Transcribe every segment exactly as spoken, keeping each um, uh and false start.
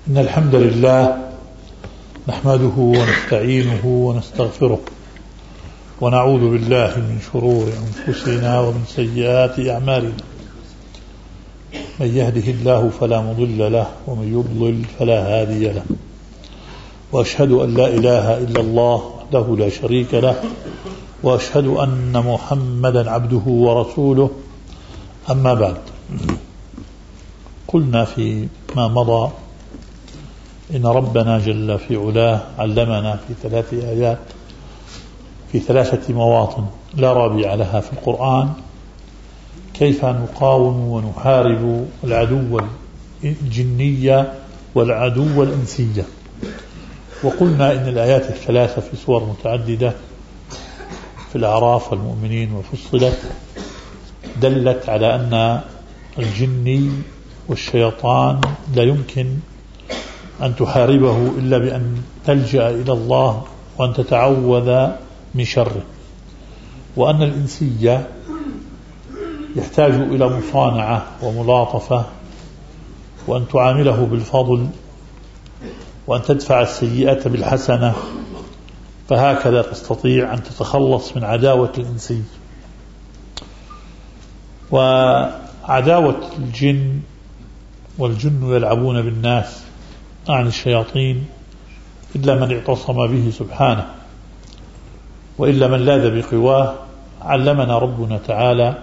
إن الحمد لله نحمده ونستعينه ونستغفره ونعوذ بالله من شرور أنفسنا ومن سيئات أعمالنا. من يهده الله فلا مضل له ومن يضلل فلا هادي له، وأشهد أن لا إله إلا الله وحده لا شريك له، وأشهد أن محمدا عبده ورسوله. أما بعد، قلنا فيما مضى إن ربنا جل في علاه علمنا في ثلاث آيات في ثلاثة مواطن لا رابع لها في القرآن كيف نقاوم ونحارب العدو الجني والعدو الإنسي. وقلنا إن الآيات الثلاثة في سور متعددة في الأعراف والمؤمنين وفصلت دلت على أن الجني والشيطان لا يمكن أن تحاربه إلا بأن تلجأ إلى الله وأن تتعوذ من شره، وأن الإنسية يحتاج إلى مصانعة وملاطفة، وأن تعامله بالفضل، وأن تدفع السيئة بالحسنة، فهكذا تستطيع أن تتخلص من عداوة الإنسي. وعداوة الجن والجن يلعبون بالناس عن الشياطين إلا من اعتصم به سبحانه، وإلا من لاذ بقواه. علمنا ربنا تعالى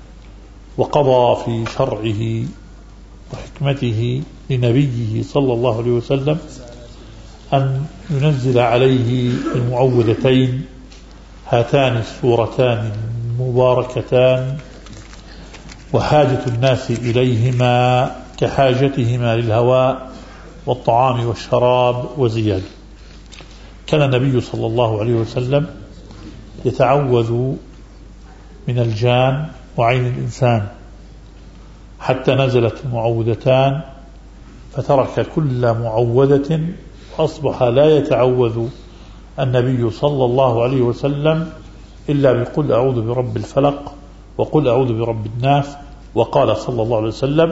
وقضى في شرعه وحكمته لنبيه صلى الله عليه وسلم أن ينزل عليه المعوذتين هاتان السورتان المباركتان، وحاجة الناس إليهما كحاجتهما للهواء والطعام والشراب وزيادة. كان النبي صلى الله عليه وسلم يتعوذ من الجان وعين الإنسان حتى نزلت المعوذتان فترك كل معوذة، وأصبح لا يتعوذ النبي صلى الله عليه وسلم إلا بقل أعوذ برب الفلق وقل أعوذ برب الناس. وقال صلى الله عليه وسلم: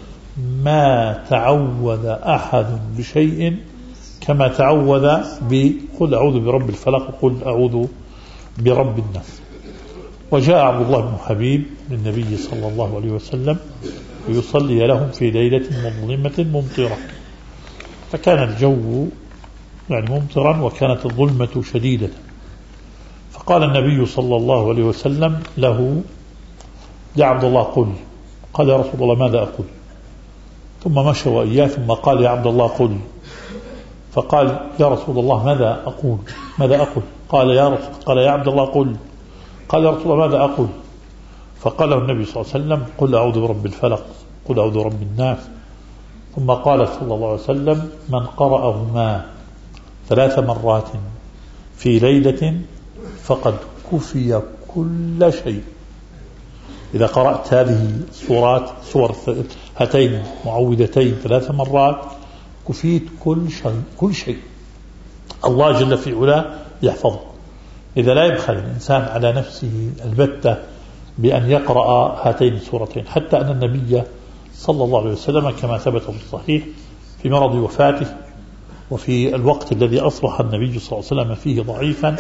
ما تعوذ أحد بشيء كما تعوذ بقل أعوذ برب الفلق وقل أعوذ برب الناس. وجاء عبد الله بن حبيب للنبي صلى الله عليه وسلم ويصلي لهم في ليلة مظلمة ممطرة، فكان الجو يعني ممطرا وكانت الظلمة شديدة، فقال النبي صلى الله عليه وسلم له: يا عبد الله قل. قال: يا رسول الله ماذا أقول؟ ثم مشى وإياه ثم قال: يا عبد الله قل. فقال: يا رسول الله ماذا أقول ماذا أقول قال يا رسول قال يا عبد الله قل. قال: يا رسول الله ماذا أقول؟ فقال له النبي صلى الله عليه وسلم: قل أعوذ برب الفلق قل أعوذ برب الناس. ثم قال صلى الله عليه وسلم: من قرأهما ثلاث مرات في ليلة فقد كفي كل شيء. إذا قرأت هذه السورات سور هاتين معوذتين ثلاث مرات كفيت كل شيء كل شيء الله جل في علاه يحفظه. إذا لا يبخل الإنسان على نفسه البتة بأن يقرأ هاتين السورتين، حتى أن النبي صلى الله عليه وسلم كما ثبت في الصحيح في مرض وفاته وفي الوقت الذي أصبح النبي صلى الله عليه وسلم فيه ضعيفا،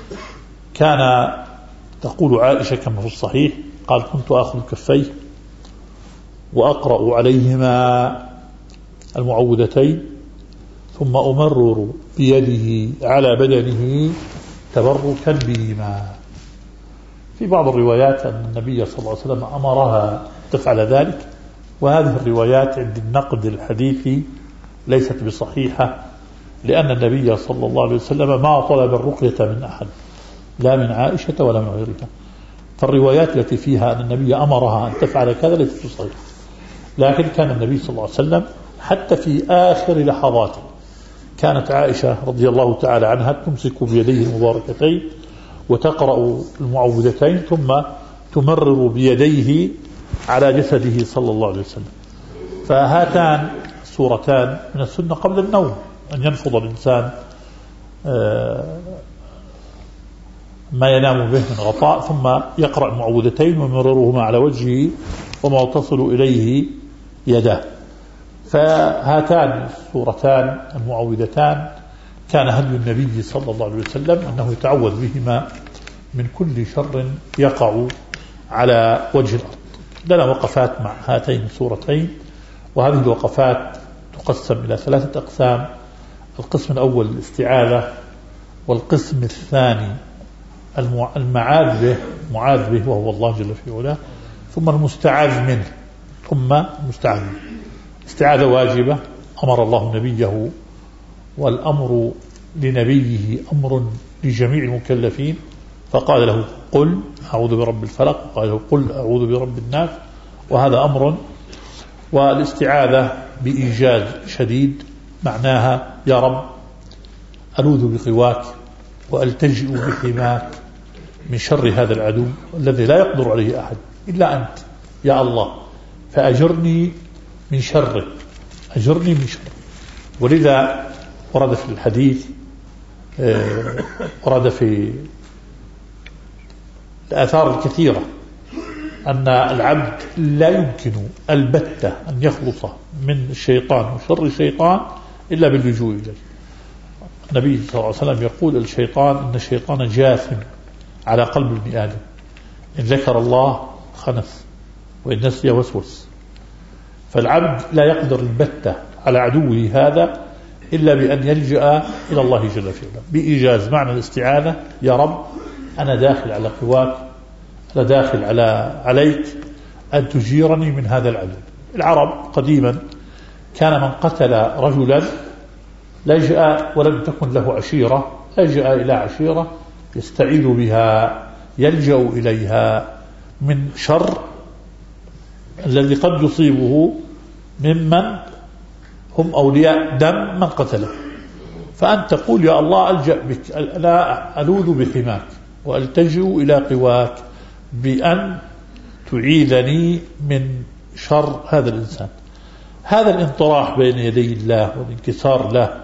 كان تقول عائشة كما في الصحيح قال: كنت أخذ كفيه وأقرأ عليهما المعوذتين ثم أمرر بيده على بدنه تبركا بهما. في بعض الروايات أن النبي صلى الله عليه وسلم أمرها تفعل ذلك، وهذه الروايات عند النقد الحديثي ليست بصحيحة، لأن النبي صلى الله عليه وسلم ما طلب الرقية من أحد لا من عائشة ولا من غيرها، فالروايات التي فيها أن النبي أمرها أن تفعل كذا ليست صحيحة. لكن كان النبي صلى الله عليه وسلم حتى في آخر لحظاته كانت عائشة رضي الله تعالى عنها تمسك بيديه المباركتين وتقرأ المعوذتين ثم تمرر بيديه على جسده صلى الله عليه وسلم. فهاتان سورتان من السنة قبل النوم، أن ينفض الإنسان ما ينام به من غطاء ثم يقرأ المعوذتين ويمررهما على وجهه وما تصل إليه يداه. فهاتان السورتان المعوذتان كان هدي النبي صلى الله عليه وسلم أنه يتعوذ بهما من كل شر يقع على وجه الأرض. لنا وقفات مع هاتين السورتين، وهذه الوقفات تقسم إلى ثلاثة أقسام. القسم الأول الاستعاذة، والقسم الثاني المعاذ به معاذ به وهو الله جل في علاه، ثم المستعاذ منه ثم المستعاذ منه. استعاذة واجبة أمر الله نبيه، والأمر لنبيه أمر لجميع المكلفين، فقال له قل أعوذ برب الفلق، وقال له قل أعوذ برب الناس، وهذا أمر. والاستعاذة بإيجاز شديد معناها يا رب ألوذ بقواك وألتجئ بحماك من شر هذا العدو الذي لا يقدر عليه أحد إلا أنت يا الله، فأجرني من شره، أجرني من شره. ولذا ورد في الحديث، ورد في الآثار الكثيرة أن العبد لا يمكن البتة أن يخلص من الشيطان وشر الشيطان إلا باللجوء إليه. النبي صلى الله عليه وسلم يقول الشيطان إن الشيطان جاثم على قلب ابن آدم، إن ذكر الله خنث وإن نسي وسوس. فالعبد لا يقدر البتة على عدوه هذا إلا بأن يلجأ إلى الله جل في علاه بإيجاز. معنى الاستعاذة يا رب أنا داخل على قواك، أنا داخل على عليك أن تجيرني من هذا العدو. العرب قديما كان من قتل رجلا لجأ ولم تكن له عشيرة، لجأ إلى عشيرة يستعيذ بها، يلجأ إليها من شر الذي قد يصيبه ممن هم أولياء دم من قتله. فأنت تقول يا الله ألجأ بك، لا ألوذ بحماك وألتجئ إلى قواك بأن تعيذني من شر هذا الإنسان. هذا الانطراح بين يدي الله والانكسار له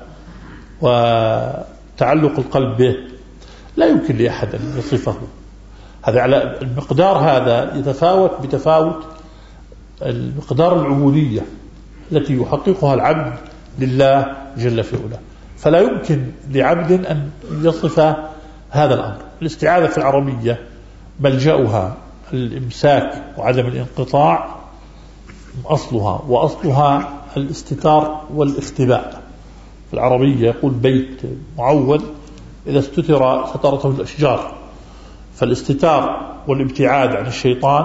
وتعلق القلب به لا يمكن لأحد أن يصفه. هذا على المقدار هذا يتفاوت بتفاوت المقدار العبودية التي يحققها العبد لله جل في علاه. فلا يمكن لعبد أن يصف هذا الأمر. الاستعاذة في العربية ملجأها الإمساك وعدم الانقطاع أصلها، وأصلها الاستتار والاختباء. في العربية يقول بيت معول إذا استتر سترته الأشجار. فالاستتار والابتعاد عن الشيطان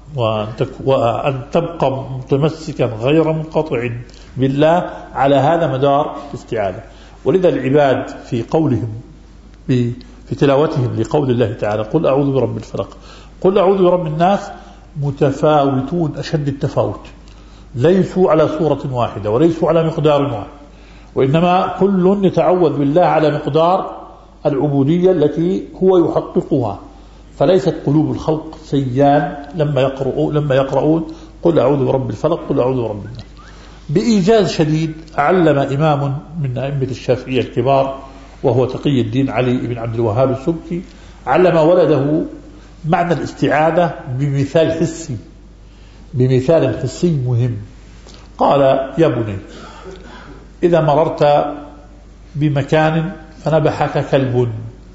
وأن تبقى متمسكا غير منقطع بالله، على هذا مدار الاستعاذة. ولذا العباد في قولهم في تلاوتهم لقول الله تعالى قل أعوذ برب الفلق قل أعوذ برب الناس متفاوتون أشد التفاوت، ليسوا على صورة واحدة وليسوا على مقدار واحد، وإنما كل يتعوذ بالله على مقدار العبودية التي هو يحققها. فليست قلوب الخلق سيان لما يقرؤون لما يقرؤون قل أعوذ برب الفلق قل أعوذ برب الناس. بإيجاز شديد علم إمام من أئمة الشافعية الكبار وهو تقي الدين علي بن عبد الوهاب السبكي، علم ولده معنى الاستعاذة بمثال حسي بمثال حسي مهم. قال يا بني إذا مررت بمكان فنبحك كلب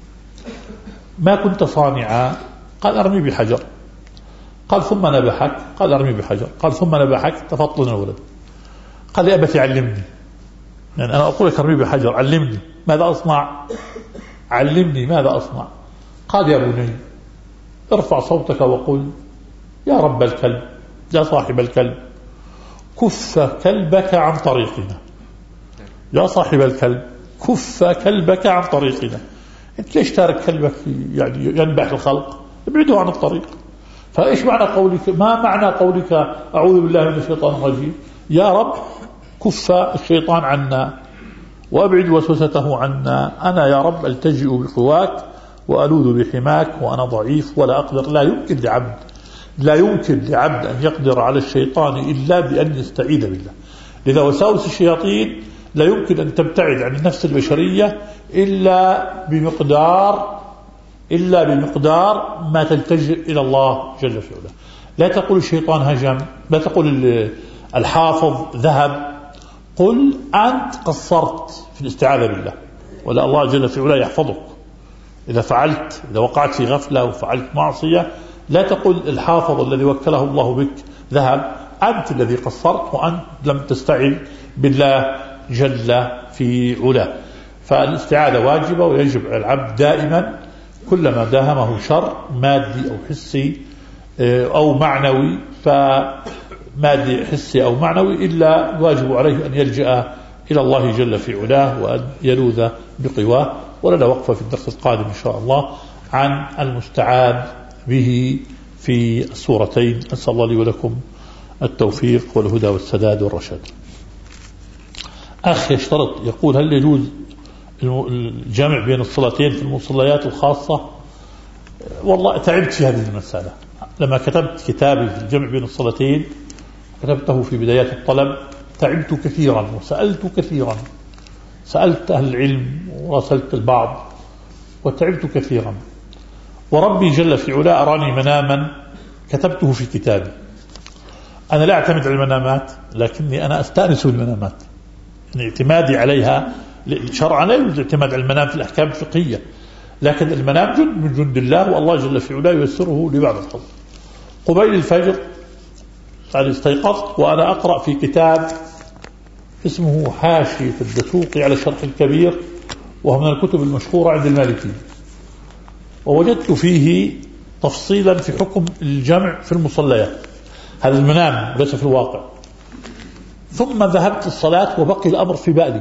ما كنت صانعا؟ قال أرمي بحجر. قال ثم نبحك؟ قال أرمي بحجر. قال ثم نبحك؟ تفطن الولد. قال يا أبتي علمني، يعني أنا أقول لك أرمي بحجر، علمني ماذا أصنع؟ علمني ماذا أصنع؟ قال يا بني ارفع صوتك وقل يا رب الكلب يا صاحب الكلب كف كلبك عن طريقنا، يا صاحب الكلب كف كلبك عن طريقنا. انت ليش تارك كلبك يعني ينبح الخلق؟ ابعدوا عن الطريق. فايش معنى قولك؟ ما معنى قولك اعوذ بالله من الشيطان الرجيم؟ يا رب كف الشيطان عنا وابعد وسوسته عنا، انا يا رب التجئ بقواك والوذ بحماك وانا ضعيف ولا اقدر. لا يمكن لعبد لا يمكن لعبد ان يقدر على الشيطان الا بان يستعيذ بالله. لذا وساوس الشياطين لا يمكن أن تبتعد عن النفس البشرية إلا بمقدار إلا بمقدار ما تلتجئ إلى الله جل في علاه. لا تقول الشيطان هجم، لا تقول الحافظ ذهب، قل أنت قصرت في الاستعاذة بالله، ولا الله جل في علاه يحفظك. إذا فعلت إذا وقعت في غفلة وفعلت معصية لا تقل الحافظ الذي وكله الله بك ذهب، أنت الذي قصرت وأنت لم تستعذ بالله جل في علاه. فالاستعاذة واجبة ويجب على العبد دائما كلما داهمه شر مادي أو حسي أو معنوي، فمادي حسي أو معنوي، إلا واجب عليه أن يلجأ إلى الله جل في علاه وأن يلوذ بقواه. ولنا وقفة في الدرس القادم إن شاء الله عن المستعاذ به في السورتين. أسأل الله لي ولكم التوفيق والهدى والسداد والرشاد. أخي يشترط يقول هل يجوز الجمع بين الصلاتين في المصليات الخاصة؟ والله تعبت في هذه المسألة لما كتبت كتابي في الجمع بين الصلاتين، كتبته في بدايات الطلب، تعبت كثيرا وسألت كثيرا، سألت أهل العلم وراسلت البعض وتعبت كثيرا، وربي جل في علاه أراني مناما كتبته في كتابي. أنا لا أعتمد على المنامات، لكني أنا أستأنس بالمنامات، يعني اعتمادي عليها شرعا لا يوجد اعتماد على المنام في الأحكام الفقهية، لكن المنام جند من جند الله، والله جل في علاه ييسره لبعض الخلق. قبيل الفجر قال استيقظت وأنا أقرأ في كتاب اسمه حاشية الدسوقي على شرح الكبير، وهو من الكتب المشهورة عند المالكي، ووجدت فيه تفصيلا في حكم الجمع في المصليات. هذا المنام ليس في الواقع. ثم ذهبت الصلاة وبقي الأمر في بالي،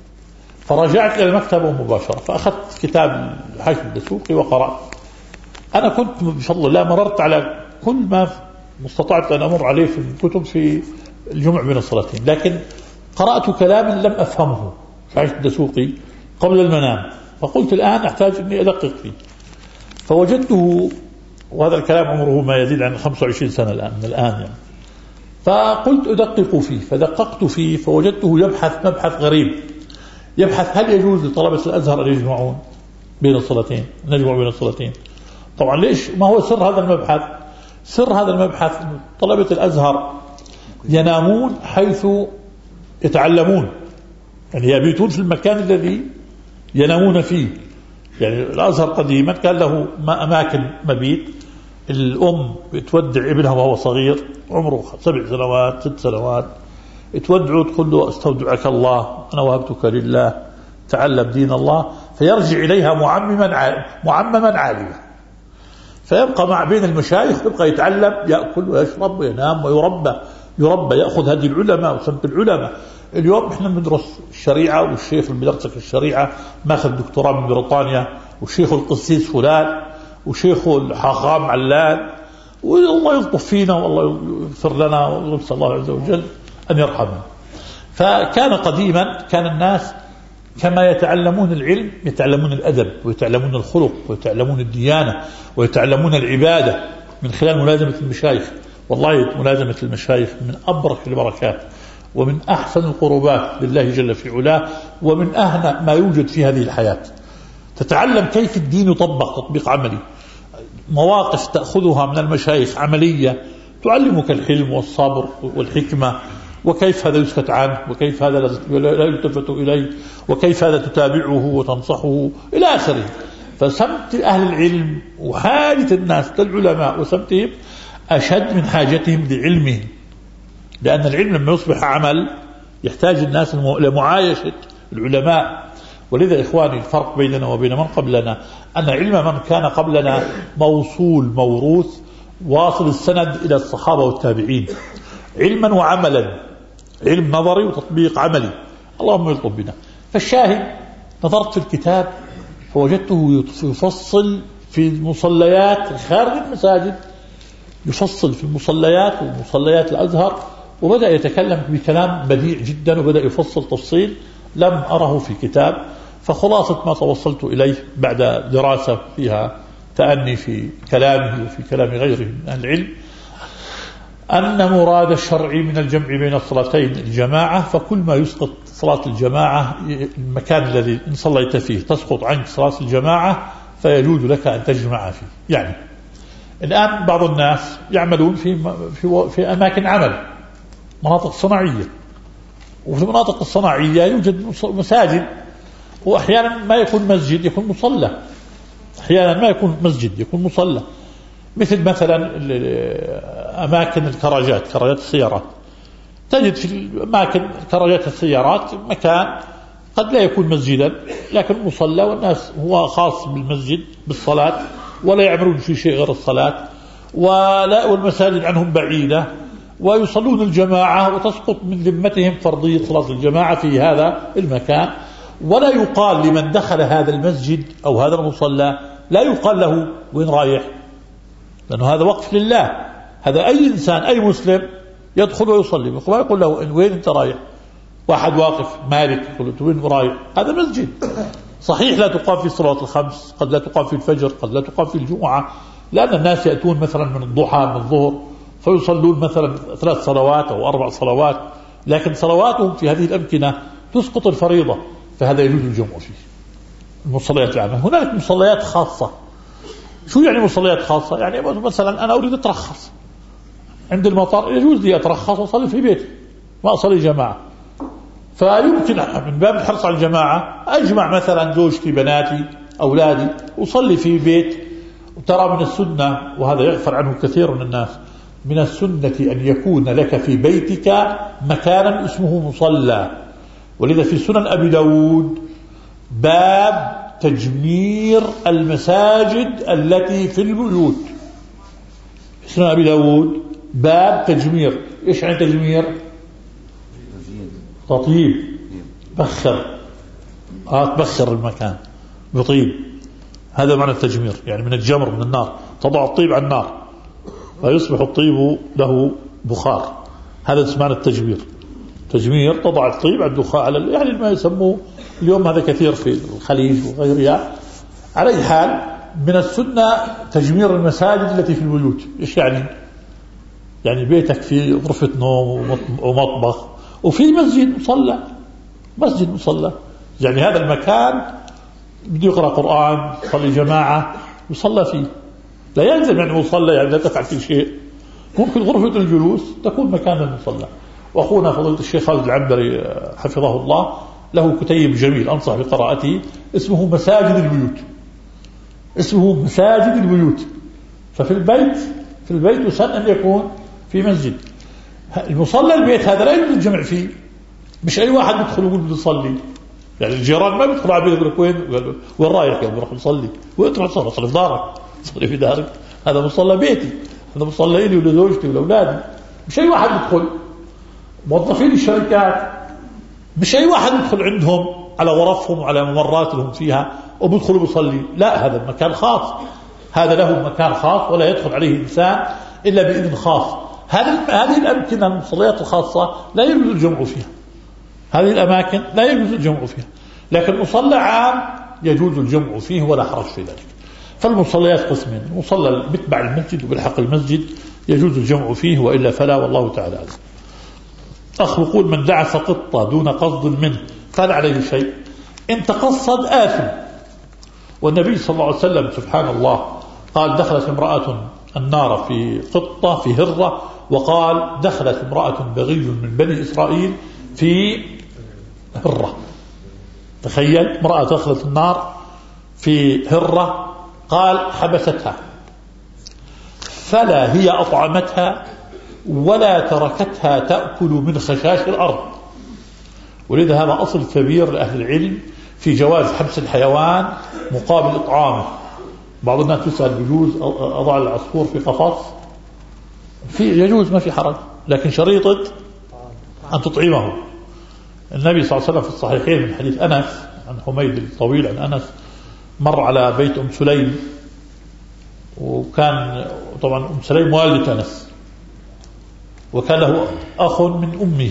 فرجعت إلى المكتبة مباشرة فأخذت كتاب حاشية الدسوقي وقرأت. أنا كنت بفضل الله مررت على كل ما استطعت أن أمر عليه في الكتب في الجمع بين الصلاتين، لكن قرأت كلاما لم أفهمه في حاشية الدسوقي قبل المنام، فقلت الآن أحتاج أني أدقق فيه، فوجدته، وهذا الكلام عمره ما يزيد عن خمسة وعشرين سنة الآن من الآن يعني، فقلت أدقق فيه، فدققت فيه فوجدته يبحث مبحث غريب، يبحث هل يجوز لطلبة الأزهر أن يجمعون بين الصلاتين، نجمع بين الصلاتين. طبعا ليش؟ ما هو سر هذا المبحث؟ سر هذا المبحث طلبة الأزهر ينامون حيث يتعلمون، يعني يبيتون في المكان الذي ينامون فيه. يعني الأزهر قديما كان له أماكن مبيت، الأم تودع ابنها وهو صغير عمره سبع سنوات ست سنوات، تودعه تقول له استودعك الله أنا وهبتك لله تعلم دين الله، فيرجع إليها معمما معمما عالما، فيبقى مع بين المشايخ يبقى يتعلم، يأكل ويشرب وينام ويربى يربى يأخذ هذه العلماء وسمت العلماء. اليوم احنا بندرس الشريعة، والشيخ اللي بيدرسك الشريعة ماخذ دكتوراه من بريطانيا، وشيخ القسيس فلان، وشيخ الحاخام علان، والله يلطف فينا والله يغفر لنا، ونسأل الله عز وجل أن يرحمنا. فكان قديما كان الناس كما يتعلمون العلم يتعلمون الأدب ويتعلمون الخلق ويتعلمون الديانة ويتعلمون العبادة من خلال ملازمة المشايخ. والله ملازمة المشايخ من أبرك البركات ومن أحسن القربات لله جل في علاه، ومن أهنأ ما يوجد في هذه الحياة. تتعلم كيف الدين يطبق تطبيق عملي، مواقف تأخذها من المشايخ عملية تعلمك الحلم والصبر والحكمة، وكيف هذا يسكت عنه، وكيف هذا لا يلتفت إليه، وكيف هذا تتابعه وتنصحه إلى آخره. فسمت أهل العلم وحاجة الناس للعلماء وسمتهم أشد من حاجتهم لعلمهم، لأن العلم لما يصبح عمل يحتاج الناس لمعايشة العلماء. ولذا إخواني الفرق بيننا وبين من قبلنا أن علم من كان قبلنا موصول موروث واصل السند إلى الصحابة والتابعين علما وعملا، علم نظري وتطبيق عملي، اللهم يلطف بنا. فالشاهد نظرت في الكتاب فوجدته يفصل في المصليات خارج المساجد، يفصل في المصليات ومصليات الأزهر، وبدأ يتكلم بكلام بديع جدا، وبدأ يفصل تفصيل لم أره في كتاب. فخلاصة ما توصلت إليه بعد دراسة فيها تأني في كلامه وفي كلام غيره من أهل العلم أن مراد الشرع من الجمع بين الصلاتين الجماعة، فكل ما يسقط صلاة الجماعة المكان الذي إن صليت فيه تسقط عنك صلاة الجماعة فيجوز لك أن تجمع فيه. يعني الآن بعض الناس يعملون في في في أماكن عمل، مناطق صناعية، وفي المناطق الصناعية يوجد مساجد، وأحيانا ما يكون مسجد يكون مصلى، أحيانا ما يكون مسجد يكون مصلى، مثل مثلا أماكن الكراجات، كراجات السيارات، تجد في أماكن كراجات السيارات مكان قد لا يكون مسجدا لكن مصلى، والناس هو خاص بالمسجد بالصلاة ولا يعملون في شيء غير الصلاة، ولا والمساجد عنهم بعيدة ويصلون الجماعة وتسقط من ذمتهم فرضية صلاة الجماعة في هذا المكان. ولا يقال لمن دخل هذا المسجد أو هذا المصلى، لا يقال له وين رايح، لأنه هذا وقف لله. هذا أي إنسان أي مسلم يدخل ويصلي ما يقول له وين أنت رايح. واحد واقف مالك يقول له وين رايح، هذا مسجد صحيح لا تقام في الصلاة الخمس، قد لا تقام في الفجر، قد لا تقام في الجمعة، لأن الناس يأتون مثلا من الضحى من الظهر فيصلون مثلا ثلاث صلوات أو أربع صلوات، لكن صلواتهم في هذه الأمكنة تسقط الفريضة، فهذا يجوز الجمع فيه. المصليات العامة. هناك مصليات خاصة. شو يعني مصليات خاصة؟ يعني مثلا أنا أريد أترخص عند المطار، يجوز لي أترخص وأصلي في بيتي ما أصلي جماعة، فيمكن من باب الحرص على الجماعة أجمع مثلا زوجتي بناتي أولادي وصلي في بيت. وترى من السنة، وهذا يغفر عنه كثير من الناس، من السنة أن يكون لك في بيتك مكانا اسمه مصلى. ولذا في سنن أبي داود باب تجمير المساجد التي في البيوت. سنن أبي داود باب تجمير. إيش يعني تجمير؟ تطيب، بخر، آه تبخر المكان بطيب، هذا معنى التجمير، يعني من الجمر من النار، تضع الطيب على النار فيصبح الطيب له بخار، هذا معنى التجمير. تجمير تضع الطيب على الدخان على يعني ما يسموه اليوم هذا كثير في الخليج وغيرها. على أي حال من السنة تجمير المساجد التي في البيوت. إيش يعني؟ يعني بيتك في غرفة نوم ومطبخ وفي مسجد مصلى، مسجد مصلى، يعني هذا المكان بده يقرأ قرآن يصلي جماعة يصلى فيه، لا يلزم يعني مصلى يعني لا تفعل فيه شيء، ممكن غرفة الجلوس تكون مكان المصلى. وأخونا فضيلة الشيخ خالد العنبري حفظه الله له كتيب جميل أنصح بقراءته اسمه مساجد البيوت، اسمه مساجد البيوت. ففي البيت في البيت يسن أن يكون في مسجد. المصلى البيت هذا لا يجوز الجمع فيه، مش أي واحد يدخل ويقول بدي أصلي، يعني الجيران ما بيدخلوا على بيتك يقول لك وين وين رايح يا بروح نصلي، وين تروح تصلي؟ صلي في دارك، صلي في دارك، هذا مصلى بيتي، هذا مصلى لي ولزوجتي ولأولادي. مش أي واحد يدخل. موظفين الشركات مش أي واحد يدخل عندهم على غرفهم وعلى ممرات لهم فيها وبيدخلوا بيصلي، لا هذا مكان خاص، هذا له مكان خاص ولا يدخل عليه إنسان إلا بإذن خاص. هذه هذه الأمكنة المصليات الخاصة لا يجوز الجمع فيها، هذه الأماكن لا يجوز الجمع فيها، لكن مصلى عام يجوز الجمع فيه ولا حرج في ذلك. فالمصليات قسمين، مصلى بتبع المسجد وبالحق المسجد يجوز الجمع فيه، وإلا فلا، والله تعالى أعلم. أخ يقول من دعس قطة دون قصد منه فلا عليه شيء، إن تقصد آثم. والنبي صلى الله عليه وسلم سبحان الله قال دخلت امرأة النار في قطة في هرة، وقال دخلت امرأة بغي من بني إسرائيل في هرة. تخيل امرأة دخلت النار في هرة، قال حبستها فلا هي أطعمتها ولا تركتها تأكل من خشاش الأرض. ولذا هذا أصل كبير لأهل العلم في جواز حبس الحيوان مقابل إطعامه. بعض الناس تسأل بيجوز أضع العصفور في قفص؟ في يجوز ما في حرج، لكن شريطة أن تطعمه. النبي صلى الله عليه وسلم في الصحيحين من حديث أنس عن حميد الطويل عن أنس مر على بيت أم سليم، وكان طبعا أم سليم والدة أنس، وكان له أخ من أمه،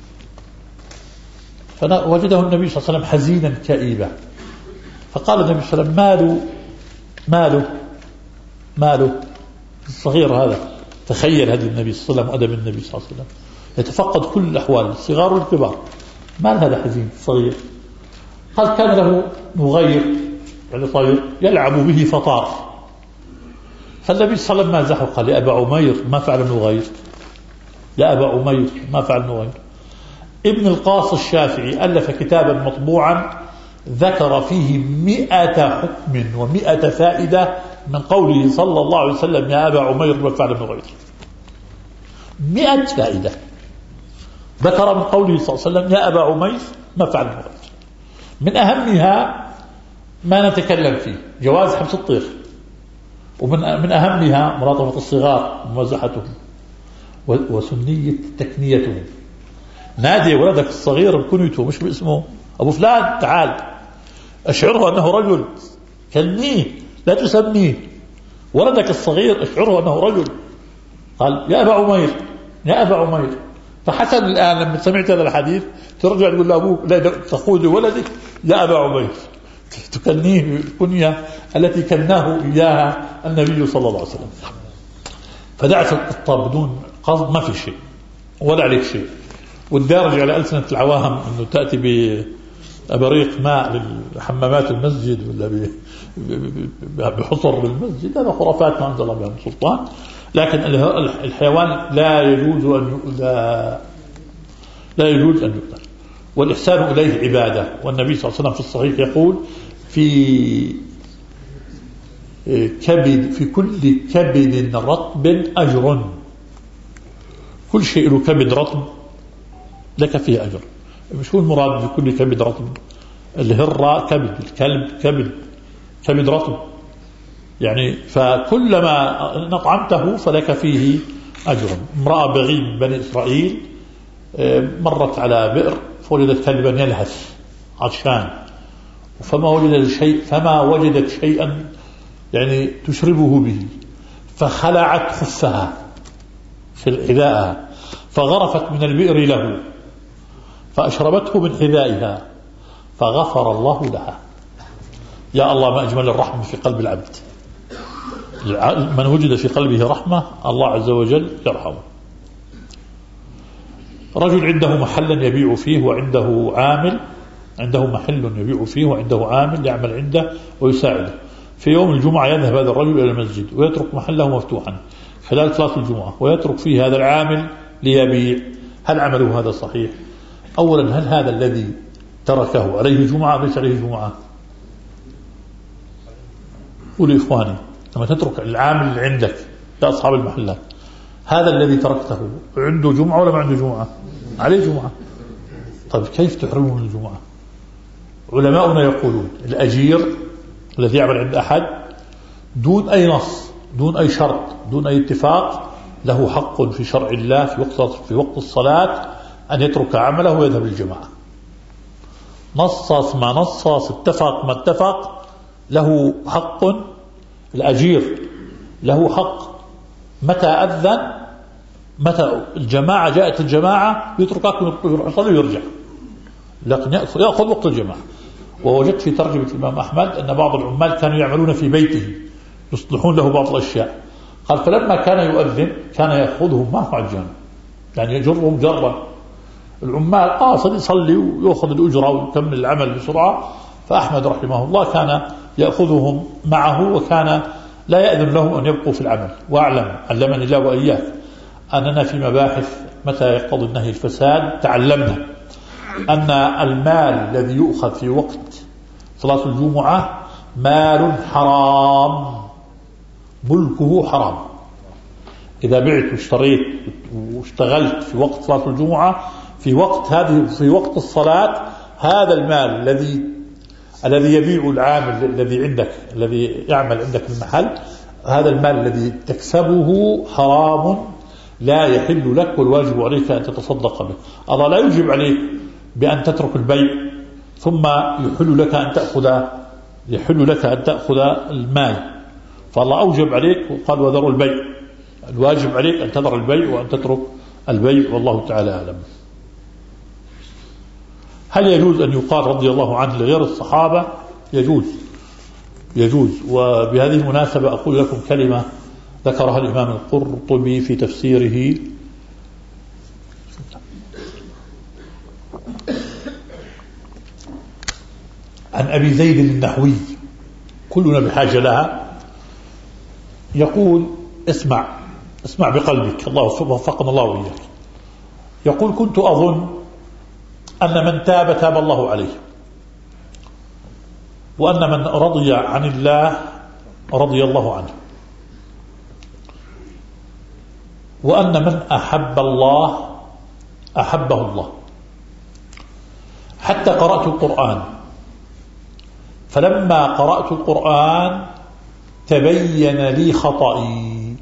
فوجده النبي صلى الله عليه وسلم حزينا كئيبا، فقال النبي صلى الله عليه وسلم ماله ماله ماله الصغير هذا. تخيل هذه النبي صلى الله عليه وسلم، أدب النبي صلى الله عليه وسلم يتفقد كل الأحوال الصغار والكبار. مال هذا حزين صغير؟ قال كان له مغير يعني طير يلعب به فطار، فالنبي صلى الله عليه وسلم مازحه قال يا أبا عمير ما فعل المغير، يا أبا عمير ما فعل المغير، ابن القاص الشافعي ألف كتابا مطبوعا ذكر فيه مئة حكم ومئة فائدة من قوله صلى الله عليه وسلم يا أبا عمير ما فعل ابن غير. مئة فائدة ذكر من قوله صلى الله عليه وسلم يا أبا عمير ما فعل ابن غير. من أهمها ما نتكلم فيه جواز حبس الطير، ومن من أهمها ملاطفة الصغار ومزحتهم، وسنية تكنيتهم. نادي ولدك الصغير بكنيته مش باسمه، أبو فلان تعال، أشعره أنه رجل، كنيه لا تسميه. ولدك الصغير أشعره أنه رجل. قال يا أبا عمير يا أبا عمير. فحسن الآن لما سمعت هذا الحديث ترجع تقول لأبوك لا تقول لولدك يا أبا عمير، تكنيه بالكنية التي كناه إياها النبي صلى الله عليه وسلم. فدعت القطة بدون قصد ما في شيء ولا عليك شيء. والدارج على ألسنة العوام أنه تأتي بأبريق ماء لحمامات المسجد ولا بحصر للمسجد، هذا خرافات ما أنزل بها من سلطان. لكن الحيوان لا يجوز أن لا, لا يجوز أن يقتل، والإحسان إليه عبادة. والنبي صلى الله عليه وسلم في الصحيح يقول في كبد في كل كبد رطب أجر. كل شيء له كبد رطب لك فيه أجر. مش هو المراد بكل كبد رطب؟ الهرة كبد، الكلب كبد، كبد رطب يعني. فكلما نطعمته فلك فيه أجر. امرأة بغي من بني إسرائيل مرت على بئر فوجدت كلبا يلهث عطشان، فما وجدت شيء فما وجدت شيئا يعني تشربه به، فخلعت خفها في حذائها فغرفت من البئر له فأشربته من حذائها فغفر الله لها. يا الله ما أجمل الرحمة في قلب العبد. من وجد في قلبه رحمة الله عز وجل يرحمه. رجل عنده محلا يبيع فيه وعنده عامل، عنده محل يبيع فيه وعنده عامل يعمل عنده ويساعده. في يوم الجمعة يذهب هذا الرجل إلى المسجد ويترك محله مفتوحا خلال صلاة الجمعة ويترك فيه هذا العامل ليبيع. هل عمله هذا صحيح؟ أولا هل هذا الذي تركه عليه جمعة ليس عليه جمعة؟ قولوا إخواني، لما تترك العامل اللي عندك يا أصحاب المحلات، هذا الذي تركته عنده جمعة ولا ما عنده جمعة؟ عليه جمعة. طيب كيف تحرمه من الجمعة؟ علماؤنا يقولون الأجير الذي يعمل عند أحد دون أي نص دون أي شرط دون أي اتفاق له حق في شرع الله في وقت في وقت الصلاة أن يترك عمله ويذهب للجماعة. نصص ما نصص اتفق ما اتفق له حق. الأجير له حق متى أذن، متى الجماعة جاءت الجماعة يتركك يصلي ويرجع، لكن يأخذ وقت الجماعة. ووجدت في ترجمة الإمام أحمد أن بعض العمال كانوا يعملون في بيته يصلحون له بعض الأشياء. قال فلما كان يؤذن كان يأخذهم معه على الجامع، يعني يجرهم جرا. العمال قاصد يصلي ويأخذ الأجرة ويكمل العمل بسرعة. فأحمد رحمه الله كان يأخذهم معه وكان لا يأذن لهم أن يبقوا في العمل. وأعلم علمني الله وإياك أننا في مباحث متى يقتضي النهي الفساد تعلمنا أن المال الذي يؤخذ في وقت صلاة الجمعة مال حرام، ملكه حرام. إذا بعت واشتريت واشتغلت في وقت صلاة الجمعة في وقت هذه في وقت الصلاة، هذا المال الذي الذي يبيع العامل الذي عندك الذي يعمل عندك في المحل، هذا المال الذي تكسبه حرام لا يحل لك، والواجب عليك أن تتصدق به. الله لا يجب عليك بأن تترك البيع ثم يحل لك أن تأخذ يحل لك أن تأخذ المال. فالله أوجب عليك وقال وذروا البيع. الواجب عليك أن تذر البيع وأن تترك البيع، والله تعالى أعلم. هل يجوز أن يقال رضي الله عنه لغير الصحابة؟ يجوز يجوز وبهذه المناسبة أقول لكم كلمة ذكرها الإمام القرطبي في تفسيره عن أبي زيد النحوي، كلنا بحاجة لها. يقول اسمع اسمع بقلبك، الله وفقنا الله وإياك. يقول كنت أظن أن من تاب تاب الله عليه، وأن من رضي عن الله رضي الله عنه، وأن من أحب الله أحبه الله. حتى قرأت القرآن، فلما قرأت القرآن تبين لي خطئي،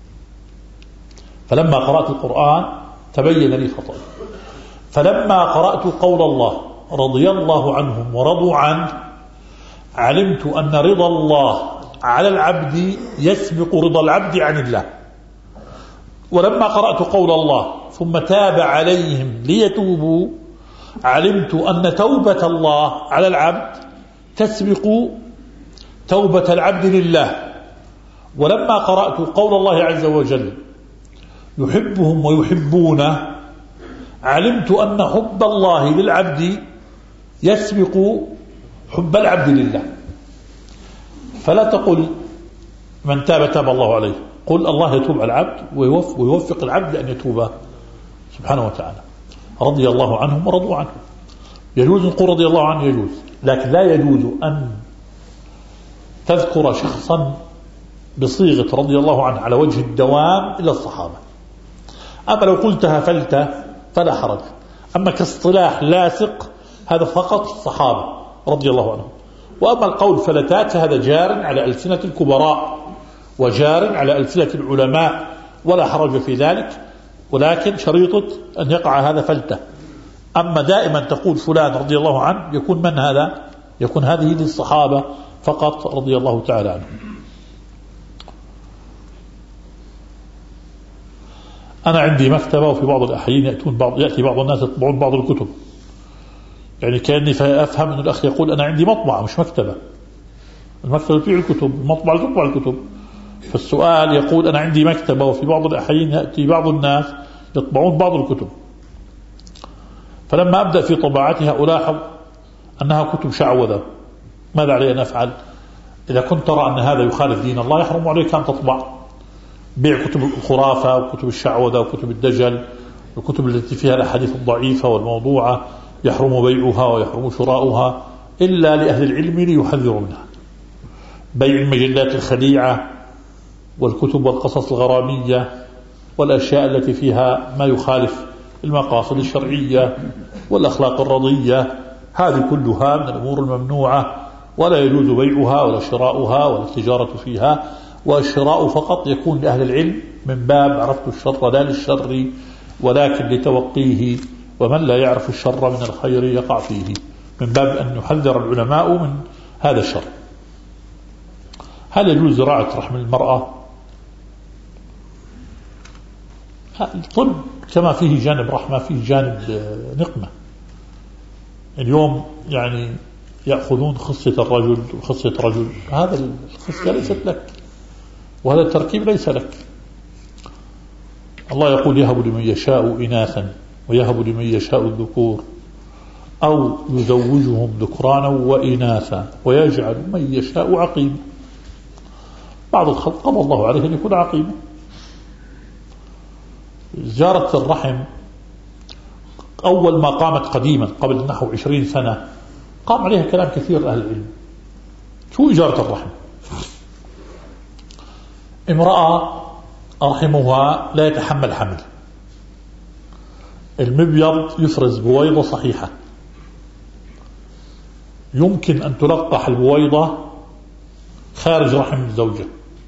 فلما قرأت القرآن تبين لي خطئي فلما قرأت قول الله رضي الله عنهم ورضوا عنه علمت أن رضا الله على العبد يسبق رضا العبد عن الله. ولما قرأت قول الله ثم تاب عليهم ليتوبوا علمت أن توبة الله على العبد تسبق توبة العبد لله. ولما قرأت قول الله عز وجل يحبهم ويحبونه علمت أن حب الله للعبد يسبق حب العبد لله. فلا تقل من تاب تاب الله عليه، قل الله يتوب على العبد ويوفق العبد أن يتوب سبحانه وتعالى. رضي الله عنهم ورضوا عنه. يجوز نقول رضي الله عنه، يجوز، لكن لا يجوز أن تذكر شخصا بصيغة رضي الله عنه على وجه الدوام إلى الصحابة. أما لو قلتها فلتة فلا حرج، أما كاصطلاح لاصق هذا فقط الصحابة رضي الله عنهم. وأما القول فلتات هذا جار على ألسنة الكبراء وجار على ألسنة العلماء ولا حرج في ذلك، ولكن شريطة أن يقع هذا فلتة. أما دائما تقول فلان رضي الله عنه يكون من هذا؟ يكون هذه للصحابة فقط رضي الله تعالى عنهم. أنا عندي مكتبة، وفي بعض الأحيان يأتون بعض يأتي بعض الناس يطبعون بعض الكتب، يعني كأني أفهم أن الأخ يقول أنا عندي مطبعة مش مكتبة. المكتبة تبيع الكتب، المطبعة تطبع الكتب. فالسؤال يقول أنا عندي مكتبة، وفي بعض الأحيان يأتي بعض الناس يطبعون بعض الكتب، فلما أبدأ في طباعتها ألاحظ أنها كتب شعوذة. ماذا علي أن أفعل؟ إذا كنت ترى أن هذا يخالف دين الله يحرم عليك أن تطبع. بيع كتب الخرافة وكتب الشعوذة وكتب الدجل والكتب التي فيها الأحاديث الضعيفة والموضوعة يحرم بيعها ويحرم شراؤها إلا لأهل العلم ليحذروا منها. بيع المجلات الخديعة والكتب والقصص الغرامية والأشياء التي فيها ما يخالف المقاصد الشرعية والأخلاق الرضية، هذه كلها من الأمور الممنوعة، ولا يجوز بيعها ولا شراؤها ولا التجارة فيها. والشراء فقط يكون لأهل العلم من باب عرفت الشر لا للشر ولكن لتوقيه، ومن لا يعرف الشر من الخير يقع فيه، من باب أن يحذر العلماء من هذا الشر. هل يجوز زراعة رحم المرأة؟ الطب كما فيه جانب رحمة فيه جانب نقمة. اليوم يعني يأخذون خصية الرجل وخصية رجل، هذا الخصية ليست لك، وهذا التركيب ليس لك. الله يقول يهب لمن يشاء إناثا ويهب لمن يشاء الذكور أو يزوجهم ذكرانا وإناثا ويجعل من يشاء عقيما. بعض الخلق قضى الله عليه أن يكون عقيما. زيارة الرحم أول ما قامت قديما قبل نحو عشرين سنة قام عليها كلام كثير أهل العلم. شو إجارة الرحم؟ امرأة رحمها لا يتحمل حمل، المبيض يفرز بويضة صحيحة، يمكن أن تلقح البويضة خارج رحم الزوجة،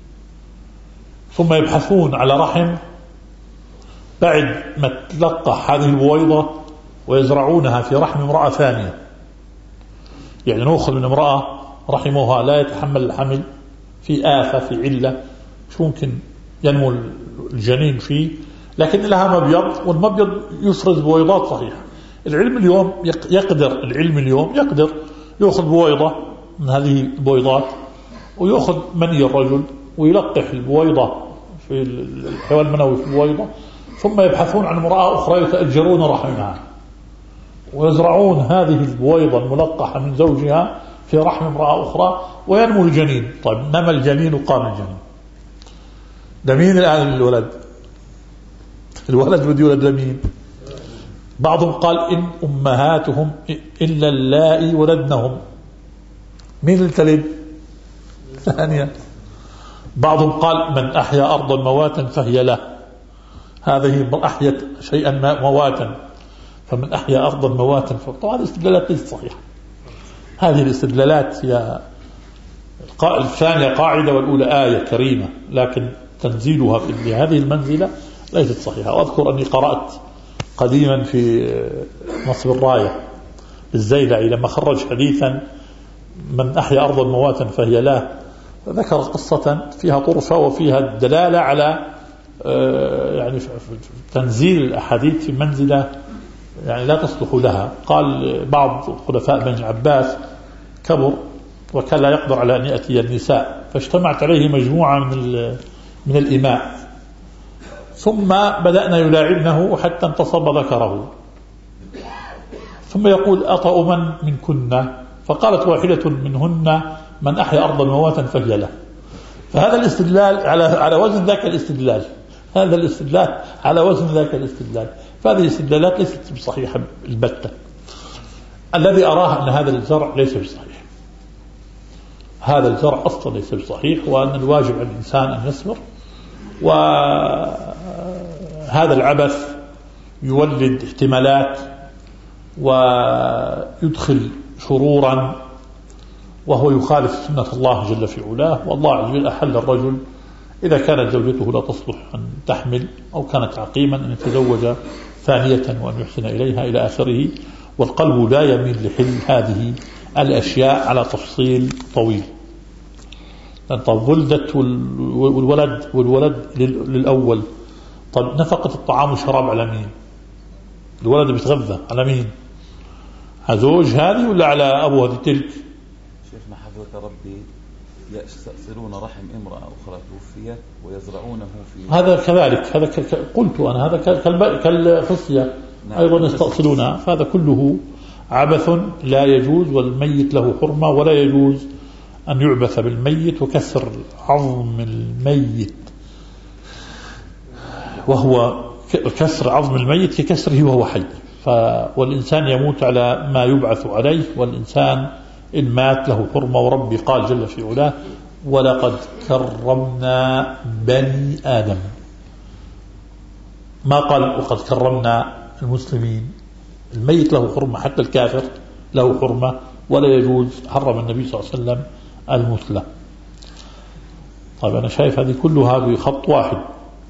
ثم يبحثون على رحم بعد ما تلقح هذه البويضة ويزرعونها في رحم امرأة ثانية. يعني نأخذ من امرأة رحمها لا يتحمل الحمل في آفة في علة شو ممكن ينمو الجنين فيه، لكن لها مبيض والمبيض يفرز بويضات صحيحة. العلم اليوم يقدر العلم اليوم يقدر يأخذ بويضة من هذه البويضات ويأخذ مني الرجل ويلقح البويضة في الحيوان المنوي في البويضة، ثم يبحثون عن امرأة أخرى يتأجرون رحمها ويزرعون هذه البويضة الملقحة من زوجها في رحم امرأة أخرى وينمو الجنين. طيب نمى الجنين وقام الجنين، ده مين الآن الولد؟ الولد بده يولد لمين؟ بعضهم قال إن أمهاتهم إلا اللائي ولدنهم، مين اللي تلد؟ ثانيا. بعضهم قال من أحيا أرضا مواتا فهي له، هذه أحيت شيئا مواتا، فمن أحيا أرضا مواتا. طبعا الاستدلالات ليست صحيحة. هذه الاستدلالات هي الثانية قاعدة والأولى آية كريمة، لكن تنزيلها في هذه المنزلة ليست صحيحة. وأذكر أني قرأت قديما في نصب الراية الزيلعي لما خرج حديثا من أحيا أرضا مواتا فهي له، ذكر قصة فيها طرفة وفيها الدلالة على يعني تنزيل الأحاديث في منزلة يعني لا تصلح لها. قال بعض خلفاء بني العباس كبر وكان لا يقدر على أن يأتي النساء، فاجتمعت عليه مجموعة من من الإماء، ثم بدأنا يلاعبنه حتى انتصب ذكره، ثم يقول أطأ من منكن؟ فقالت واحدة منهن من أحيا أرضا مواتا فهي له. فهذا الاستدلال على على وزن ذاك الاستدلال، هذا الاستدلال على وزن ذاك الاستدلال. فهذه الاستدلالات ليست بصحيحة البتة. الذي أراه أن هذا الزرع ليس بصحيح، هذا الزرع أصلا ليس بصحيح، وأن الواجب على الإنسان أن يصبر. وهذا العبث يولد احتمالات ويدخل شرورا، وهو يخالف سنة الله جل في علاه. والله عز وجل أحل الرجل إذا كانت زوجته لا تصلح أن تحمل أو كانت عقيما أن يتزوج ثانية وأن يحسن إليها إلى آخره. والقلب لا يميل لحل هذه الأشياء على تفصيل طويل. طب ولدت والولد والولد للأول، طب نفقة الطعام والشراب على مين؟ الولد بيتغذى على مين؟ على زوج هذه ولا على أبو هذه تلك؟ شيخنا حفظك ربي يستأصلون رحم امرأة أخرى توفيت ويزرعونه في هذا كذلك، هذا قلت أنا هذا كالخصية أيضا يستأصلونها. فهذا كله عبث لا يجوز، والميت له حرمة، ولا يجوز أن يعبث بالميت وكسر عظم الميت، وهو كسر عظم الميت ككسره وهو حي. والإنسان يموت على ما يبعث عليه، والإنسان إن مات له حرمة. وربي قال جل في علاه ولقد كرمنا بني آدم، ما قال وقد كرمنا المسلمين. الميت له حرمة، حتى الكافر له حرمة، ولا يجوز. حرم النبي صلى الله عليه وسلم المثلى. طيب أنا شايف هذه كلها بخط واحد.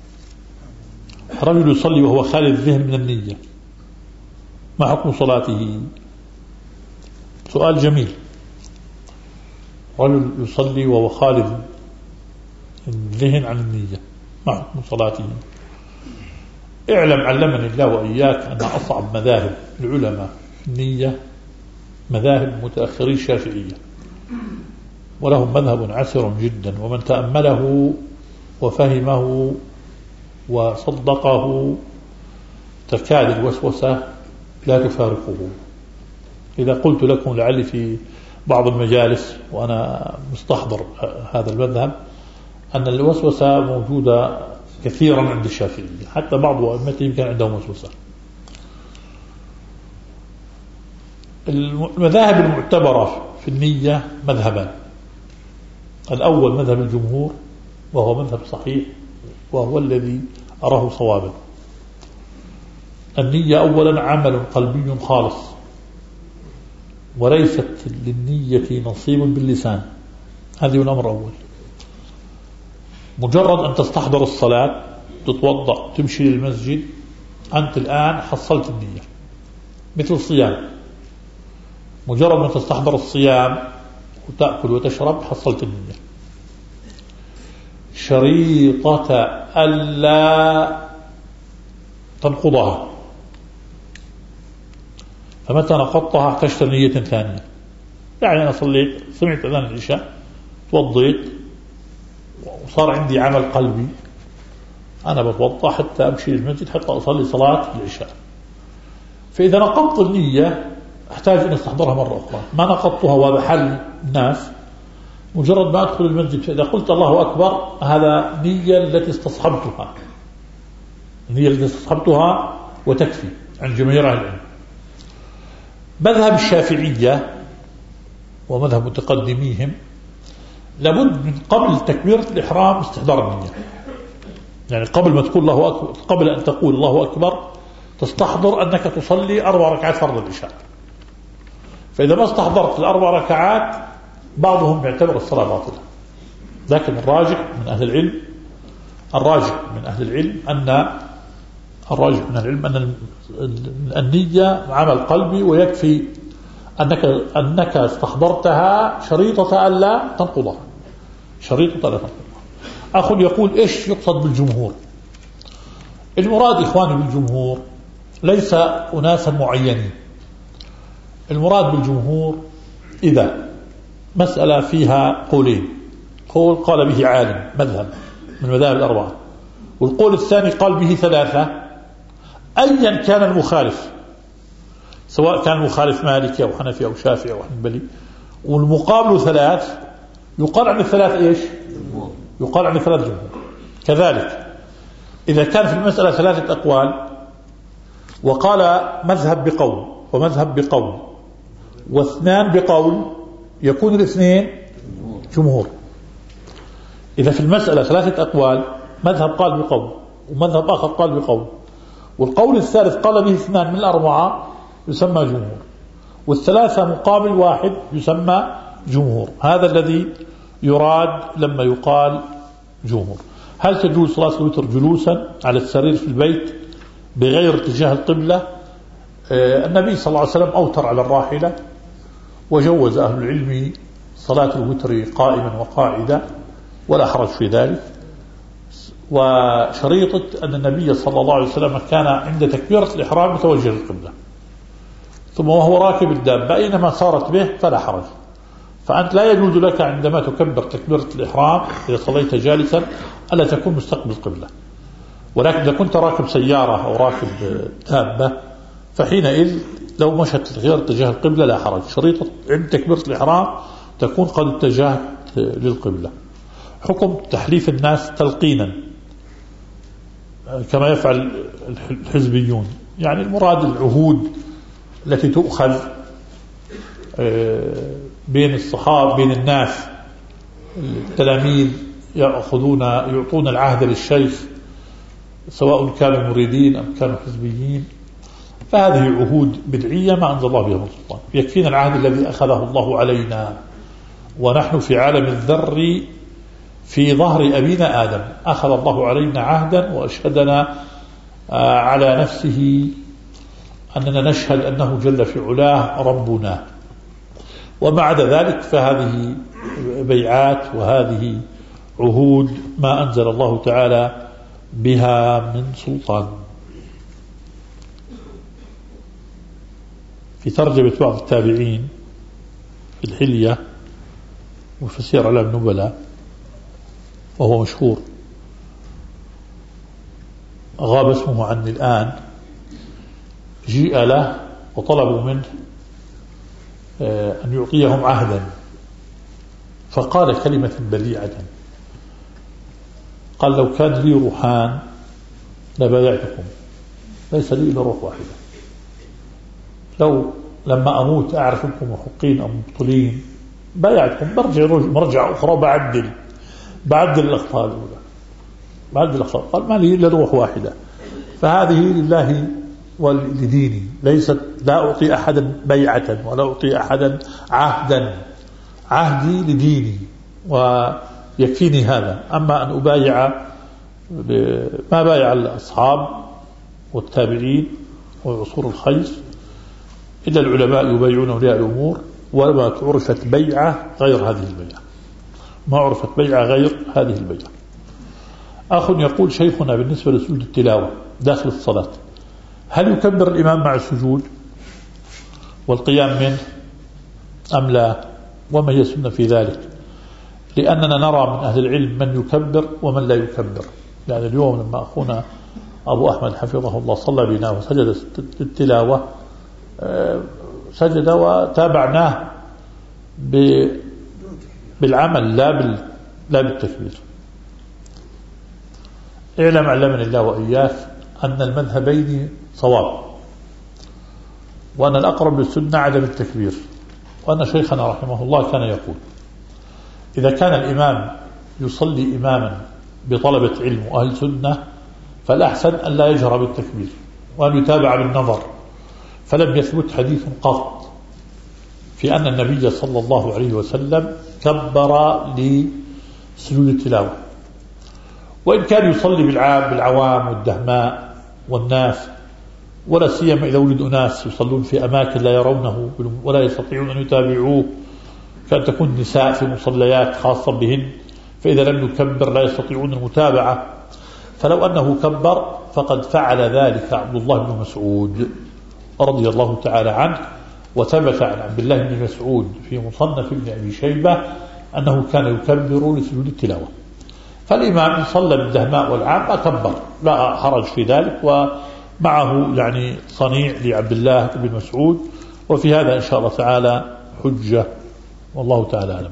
رجل يصلي وهو خالي الذهن من النية، ما حكم صلاته؟ سؤال جميل. رجل يصلي وهو خالي الذهن عن النية، ما حكم صلاته؟ اعلم علمني الله وإياك أن أصعب مذاهب العلماء النية مذاهب متأخري الشافعية، ولهم مذهب عسر جدا، ومن تأمله وفهمه وصدقه تكاد الوسوسة لا تفارقه. إذا قلت لكم لعلي في بعض المجالس وأنا مستحضر هذا المذهب أن الوسوسة موجودة كثيرا عند الشافعية، حتى بعض أئمتهم كان عندهم وسوسة. المذاهب المعتبرة في النية مذهبان. الأول مذهب الجمهور، وهو مذهب صحيح، وهو الذي أراه صوابا. النية أولا عمل قلبي خالص، وليست للنية نصيب باللسان. هذه الأمر الأول. مجرد أن تستحضر الصلاة، تتوضأ، تمشي للمسجد، أنت الآن حصلت النية. مثل الصيام، مجرد أن تستحضر الصيام وتأكل وتشرب حصلت النية. شريطة ألا تنقضها، فمتى نقضتها احتجت نية ثانية. يعني أنا صليت، سمعت أذان العشاء، توضيت، وصار عندي عمل قلبي، أنا بتوضأ حتى أمشي للمسجد حتى أصلي صلاة العشاء. فإذا نقضت النية أحتاج أن أستحضرها مرة أخرى. ما نقضتها وهذا حل الناس، مجرد ما أدخل المسجد فإذا قلت الله أكبر، هذا نية التي استصحبتها، النية التي استصحبتها وتكفي. عند جماهير أهل العلم. مذهب الشافعية ومذهب متقدميهم لابد من قبل تكبيرة الإحرام استحضار النية، يعني قبل ما تقول الله أكبر، قبل أن تقول الله أكبر تستحضر أنك تصلي أربع ركعات فرض العشاء. فإذا ما استحضرت الأربع ركعات بعضهم يعتبر الصلاة باطلة، لكن الراجح من أهل العلم الراجح من أهل العلم أن الراجح من العلم أن النية عمل قلبي، ويكفي أنك أنك استحضرتها شريطة ألا تنقضها، شريطة ألا تنقضها. أخ يقول إيش يقصد بالجمهور؟ المراد إخواني بالجمهور ليس أناسا معينين، المراد بالجمهور إذا مسألة فيها قولين، قول قال به عالم مذهب من المذاهب الأربعة، والقول الثاني قال به ثلاثة، أيا كان المخالف، سواء كان مخالف مالكي أو حنفي أو شافعي أو حنبلي، والمقابل ثلاث، يقال عن الثلاث إيش؟ يقال عن الثلاث جمهور. كذلك إذا كان في المسألة ثلاثة أقوال وقال مذهب بقول ومذهب بقول واثنان بقول، يكون الاثنين جمهور. إذا في المسألة ثلاثة أقوال، مذهب قال بقول ومذهب آخر قال بقول، والقول الثالث قال به اثنان من الأربعة، يسمى جمهور، والثلاثة مقابل واحد يسمى جمهور. هذا الذي يراد لما يقال جمهور. هل تجوز صلاة الوتر جلوسا على السرير في البيت بغير اتجاه القبلة؟ آه النبي صلى الله عليه وسلم أوتر على الراحلة، وجوز أهل العلم صلاة الوتر قائما وقاعدا ولا حرج في ذلك. وشريطة أن النبي صلى الله عليه وسلم كان عند تكبيرة الإحرام متوجه القبلة، ثم وهو راكب الدابة أينما صارت به فلا حرج. فأنت لا يجوز لك عندما تكبر تكبيرة الإحرام إذا صليت جالسا ألا تكون مستقبل القبلة، ولكن إذا كنت راكب سيارة أو راكب دابة فحينئذ لو مشت غير اتجاه القبلة لا حرج. شريطة عند تكبيرة الإحرام تكون قد اتجهت للقبلة. حكم تحليف الناس تلقينا كما يفعل الحزبيون، يعني المراد العهود التي تؤخذ بين الصحابة بين الناس، التلاميذ يأخذون يعطون العهد للشيخ سواء كانوا مريدين أم كانوا حزبيين، فهذه عهود بدعية ما أنزل الله بها من سلطان. يكفينا العهد الذي أخذه الله علينا ونحن في عالم الذر في ظهر أبينا آدم، أخذ الله علينا عهدا وأشهدنا على نفسه أننا نشهد أنه جل في علاه ربنا، وما عدا ذلك فهذه بيعات وهذه عهود ما أنزل الله تعالى بها من سلطان. في ترجمة بعض التابعين في الحلية وفي سير أعلام النبلاء وهو مشهور، غاب اسمه عني الآن، جيء له وطلبوا منه أن يعطيهم عهدا، فقال كلمة بديعة، قال لو كان لي روحان لبايعتكم، ليس لي إلا روح واحدة، لو لما أموت أعرف أنكم محقين أو مبطلين بايعتكم، برجع مرجع أخرى بعدل بعدل الأخطاء الأولى بعدل الأخطاء. قال ما لي إلا روح واحدة، فهذه لله ولديني، ليست لا أعطي أحدا بيعة ولا أعطي أحدا عهدا، عهدي لديني ويكفيني هذا. أما أن أبايع ما بايع الأصحاب والتابعين وعصور الخير إلا العلماء يبايعون أولياء الأمور، وما عرفت بيعة غير هذه البيعة، ما عرفت بيعة غير هذه البيعة. أخ يقول شيخنا بالنسبة لسجود التلاوة داخل الصلاة، هل يكبر الإمام مع السجود والقيام منه أم لا؟ وما هي السنة في ذلك؟ لأننا نرى من أهل العلم من يكبر ومن لا يكبر. يعني اليوم لما أخونا أبو أحمد حفظه الله صلى بنا وسجد التلاوة سجد وتابعناه بالعمل لا بال لا بالتكبير. اعلم علمني الله وإياك أن المذهبين صواب، وأن الأقرب للسنة عدم التكبير، وأن شيخنا رحمه الله كان يقول إذا كان الإمام يصلي إماما بطلبة علم وأهل سنة فالأحسن أن لا يجهر بالتكبير وأن يتابع بالنظر، فلم يثبت حديث قط في أن النبي صلى الله عليه وسلم كبر لسجود التلاوة، وإن كان يصلي بالعام بالعوام والدهماء والناس، ولا سيما إذا وجد أناس يصلون في أماكن لا يرونه ولا يستطيعون أن يتابعوه، كان تكون نساء في مصليات خاصة بهن، فإذا لم يكبر لا يستطيعون المتابعة، فلو أنه كبر فقد فعل ذلك عبد الله بن مسعود رضي الله تعالى عنه. وثبت عن عبد الله بن مسعود في مصنف ابن أبي شيبة أنه كان يكبر لسجود التلاوة، فالإمام صلى بالدهماء والعام أكبر لا حرج في ذلك، ومعه يعني صنيع لعبد الله بن مسعود، وفي هذا إن شاء الله تعالى حجة، والله تعالى أعلم.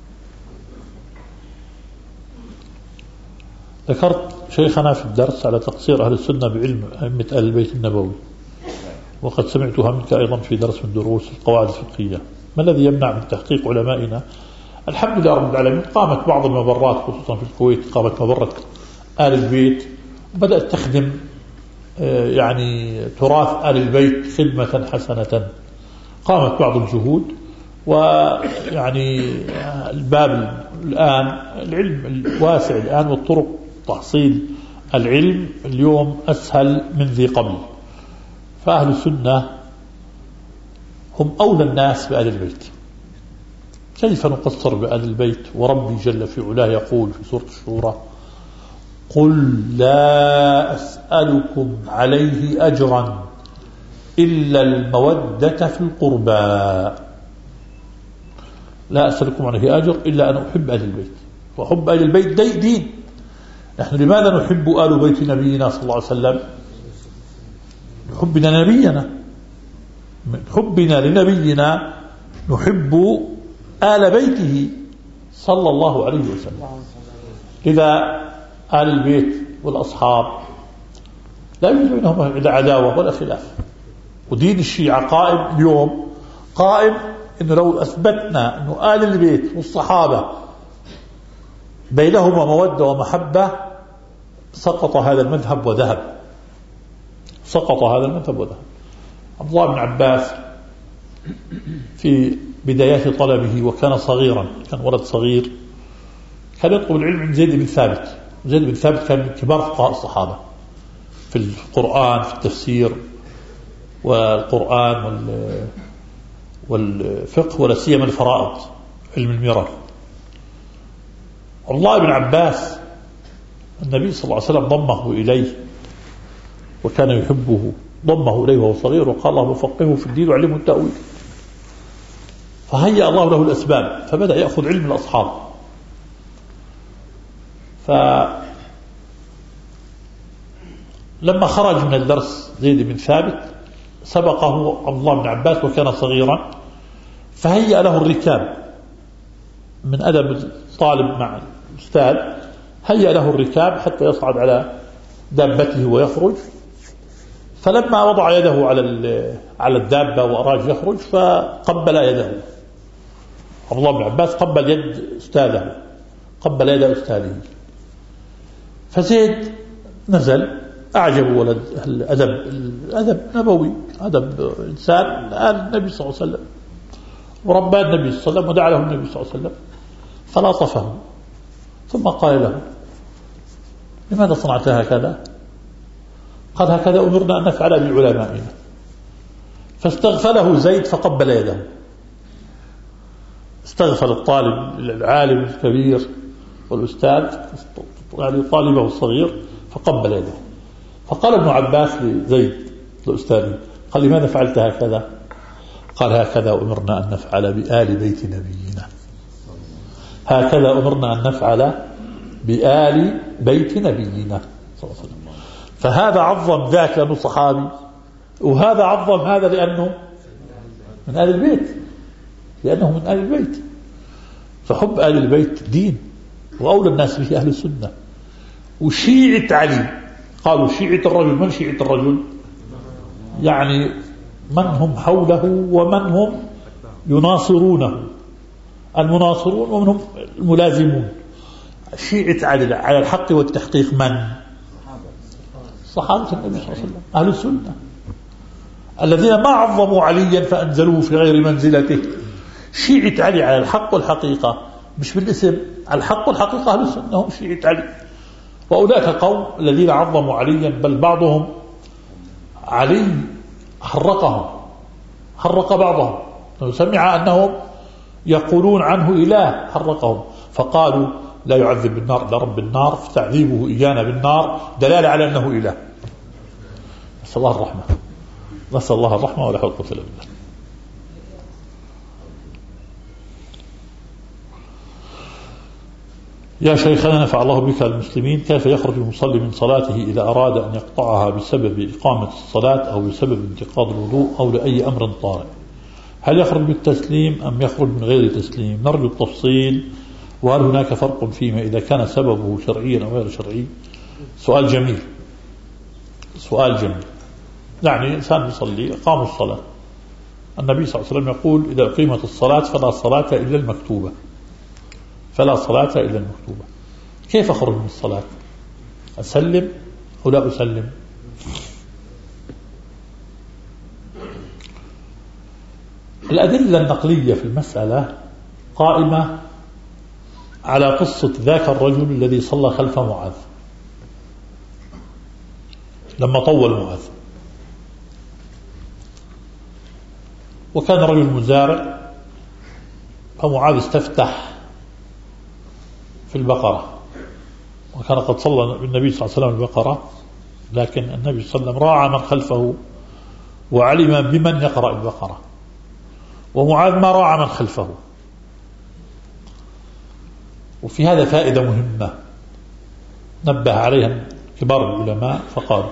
ذكرت شيخنا في الدرس على تقصير أهل السنة بعلم أئمة أهل البيت النبوي، وقد سمعتها منك أيضا في درس من دروس القواعد الفقهية. ما الذي يمنع من تحقيق علمائنا؟ الحمد لله رب العالمين، قامت بعض المبرات خصوصا في الكويت، قامت مبرة آل البيت وبدأت تخدم يعني تراث آل البيت خدمة حسنة، قامت بعض الجهود، ويعني الباب الآن العلم الواسع الآن والطرق تحصيل العلم اليوم أسهل من ذي قبل، فأهل السنة هم أولى الناس بآل البيت. كيف نقصر بآل البيت وربي جل في علاه يقول في سورة الشورى قل لا أسألكم عليه أجرا إلا المودة في القربى، لا أسألكم عليه أجر إلا أن أحب آل البيت، وحب آل البيت دي دين. نحن لماذا نحب آل بيت نبينا صلى الله عليه وسلم؟ حبنا نبينا، من حبنا لنبينا نحب آل بيته صلى الله عليه وسلم. إذا آل البيت والأصحاب لا يوجد بينهم عداوة ولا خلاف، ودين الشيعة قائم اليوم، قائم إنه لو أثبتنا إنه آل البيت والصحابة بينهما مودة ومحبة سقط هذا المذهب وذهب، سقط هذا المذهب وذهب. عبد الله بن عباس في بدايات طلبه وكان صغيرا، كان ولد صغير، كان يطلب العلم عند زيد بن ثابت. زيد بن ثابت كان من كبار فقهاء الصحابة في القرآن، في التفسير والقرآن وال والفقه ولا سيما الفرائض، علم الميراث. عبد الله بن عباس النبي صلى الله عليه وسلم ضمه إليه وكان يحبه، ضمه إليه وهو صغير وقال الله فقهه في الدين وعلمه التأويل، فهيأ الله له الأسباب فبدأ يأخذ علم الأصحاب. فلما خرج من الدرس زيد بن ثابت سبقه عبد الله بن عباس وكان صغيرا، فهيأ له الركاب من أدب الطالب مع الأستاذ، هيأ له الركاب حتى يصعد على دابته ويخرج. فلما وضع يده على على الدابة وأراد يخرج فقبل يده، عبد الله بن عباس قبل يد أستاذه، قبل يد أستاذه، فزيد نزل، أعجب ولد الأدب، الأدب نبوي، أدب إنسان آل النبي صلى الله عليه وسلم وربى النبي صلى الله عليه وسلم ودعا له النبي صلى الله عليه وسلم، فلاطفه ثم قال له لماذا صنعت هكذا؟ قال هكذا أمرنا أن نفعل بعلمائنا. فاستغفله زيد فقبل يده، استغفل الطالب العالم الكبير والأستاذ يعني طالبه الصغير فقبل يده. فقال ابن عباس لزيد الأستاذ قال لماذا فعلت هكذا؟ قال هكذا أمرنا أن نفعل بآل بيت نبينا، هكذا أمرنا أن نفعل بآل بيت نبينا صلى الله عليه وسلم. فهذا عظم ذاك لأنه صحابي، وهذا عظم هذا لأنه من آل البيت، لأنه من آل البيت. فحب آل البيت دين، وأولى الناس به أهل السنة. وشيعة علي، قالوا شيعة الرجل، من شيعة الرجل؟ يعني من هم حوله ومن هم يناصرونه، المناصرون ومن هم الملازمون. شيعة علي على الحق والتحقيق من؟ صحابة النبي صلى الله عليه وسلم، أهل السنة الذين ما عظموا عليا فأنزلوه في غير منزلته. شيعة علي على الحق والحقيقة، مش بالاسم، على الحق والحقيقة أهل السنة هم شيعة علي. وأولئك القوم الذين عظموا عليا، بل بعضهم علي حرقهم، حرق بعضهم، سمع أنهم يقولون عنه إله حرقهم، فقالوا لا يعذب بالنار إلا رب النار، فتعذيبه إيانا بالنار دلالة على أنه إله. نسأل الله الرحمة، نسأل الله الرحمة ولا حول ولا قوة إلا بالله. يا شيخنا نفع الله بك المسلمين، كيف يخرج المصلي من صلاته إذا أراد أن يقطعها بسبب إقامة الصلاة أو بسبب انتقاض الوضوء أو لأي أمر طارئ؟ هل يخرج بالتسليم أم يخرج من غير تسليم؟ نرجو التفصيل. وهل هناك فرق فيما إذا كان سببه شرعيا أو غير شرعي؟ سؤال جميل، سؤال جميل. يعني إنسان يصلي، قام الصلاة، النبي صلى الله عليه وسلم يقول إذا أقيمت الصلاة فلا صلاة إلا المكتوبة، فلا صلاة إلا المكتوبة. كيف أخرج من الصلاة؟ أسلم أو لا أسلم؟ الأدلة النقلية في المسألة قائمة على قصة ذاك الرجل الذي صلى خلف معاذ لما طول معاذ، وكان رجل مزارع، فمعاذ استفتح في البقرة، وكان قد صلى بالنبي صلى الله عليه وسلم البقرة، لكن النبي صلى الله عليه وسلم راعى من خلفه وعلم بمن يقرأ البقرة، ومعاذ ما راعى من خلفه. وفي هذا فائدة مهمة نبه عليها كبار العلماء، فقالوا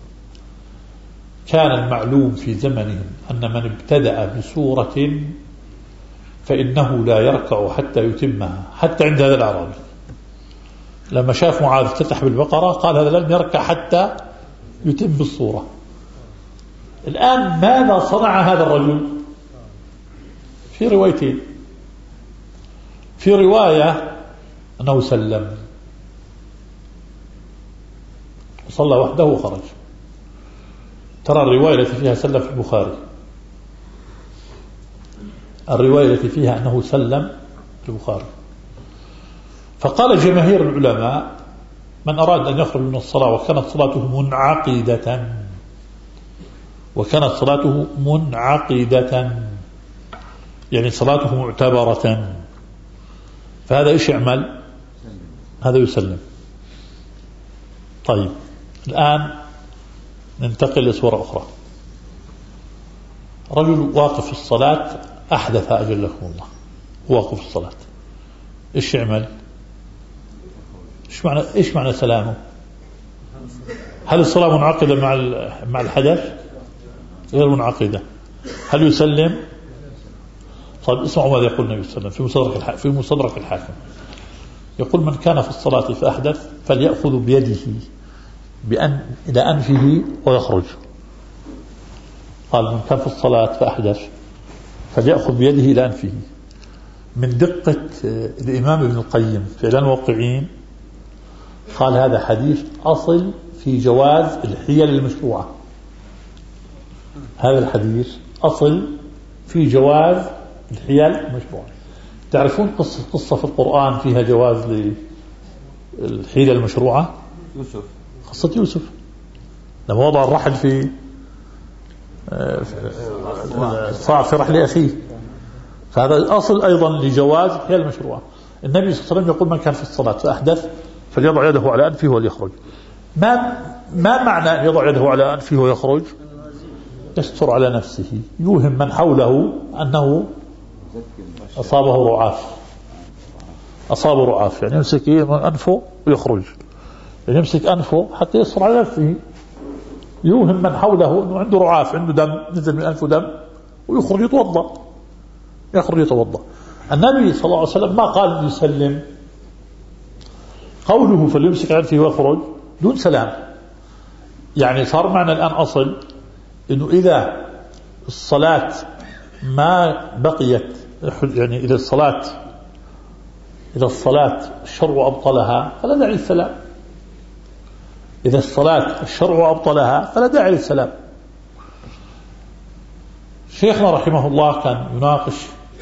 كان المعلوم في زمنهم أن من ابتدأ بسورة فإنه لا يركع حتى يتمها، حتى عند هذا الأعرابي لما شاف معاذ افتتح بالبقرة قال هذا لن يركع حتى يتم بالصورة. الآن ماذا صنع هذا الرجل؟ في روايتين، في رواية أنه سلم وصلى وحده وخرج. ترى الرواية التي فيها سلم في البخاري، الرواية التي فيها أنه سلم في البخاري. فقال جماهير العلماء من أراد أن يخرج من الصلاة وكانت صلاته منعقدة، وكانت صلاته منعقدة يعني صلاته معتبرة، فهذا إيش يعمل؟ هذا يسلم. طيب الآن ننتقل لصورة أخرى. رجل واقف في الصلاة أحدث أجلكم الله، واقف في الصلاة، إيش يعمل؟ إيش معنى إيش معنى سلامه؟ هل الصلاة منعقدة مع مع الحدث؟ غير منعقدة. هل يسلم؟ طيب اسمعوا ماذا يقول النبي صلى الله عليه وسلم في مصدرك الحاكم، في مصدرك الحاكم يقول من كان في الصلاة فأحدث فليأخذ بيده بأن إلى أنفه ويخرج. قال من كان في الصلاة فأحدث فليأخذ بيده إلى أنفه. من دقة الإمام ابن القيم في إعلان الموقعين قال هذا حديث أصل في جواز الحيل المشروعة. هذا الحديث أصل في جواز الحيل المشروعة. تعرفون قصة قصة في القرآن فيها جواز للحيلة المشروعة؟ يوسف، قصة يوسف لما وضع الرحل في صار في رحل أخيه، فهذا أصل أيضا لجواز الحيل المشروعة. النبي صلى الله عليه وسلم يقول من كان في الصلاة فأحدث فليضع يده على أنفه وليخرج. ما ما معنى أن يضع يده على أنفه ويخرج؟ يستر على نفسه، يوهم من حوله أنه أصابه رعاف، أصابه رعاف يعني يمسك أنفه ويخرج، يعني يمسك أنفه حتى يستر على نفسه، يوهم من حوله أنه عنده رعاف، عنده دم نزل من أنفه دم، ويخرج يتوضأ، يخرج يتوضأ. النبي صلى الله عليه وسلم ما قال يسلم، قوله فليمسك أنفه ويخرج دون سلام. يعني صار معنا الآن أصل أنه إذا الصلاة ما بقيت، يعني إذا الصلاة إذا الصلاة الشرع أبطلها فلا داعي للسلام، إذا الصلاة الشرع أبطلها فلا داعي للسلام. شيخنا رحمه الله كان يناقش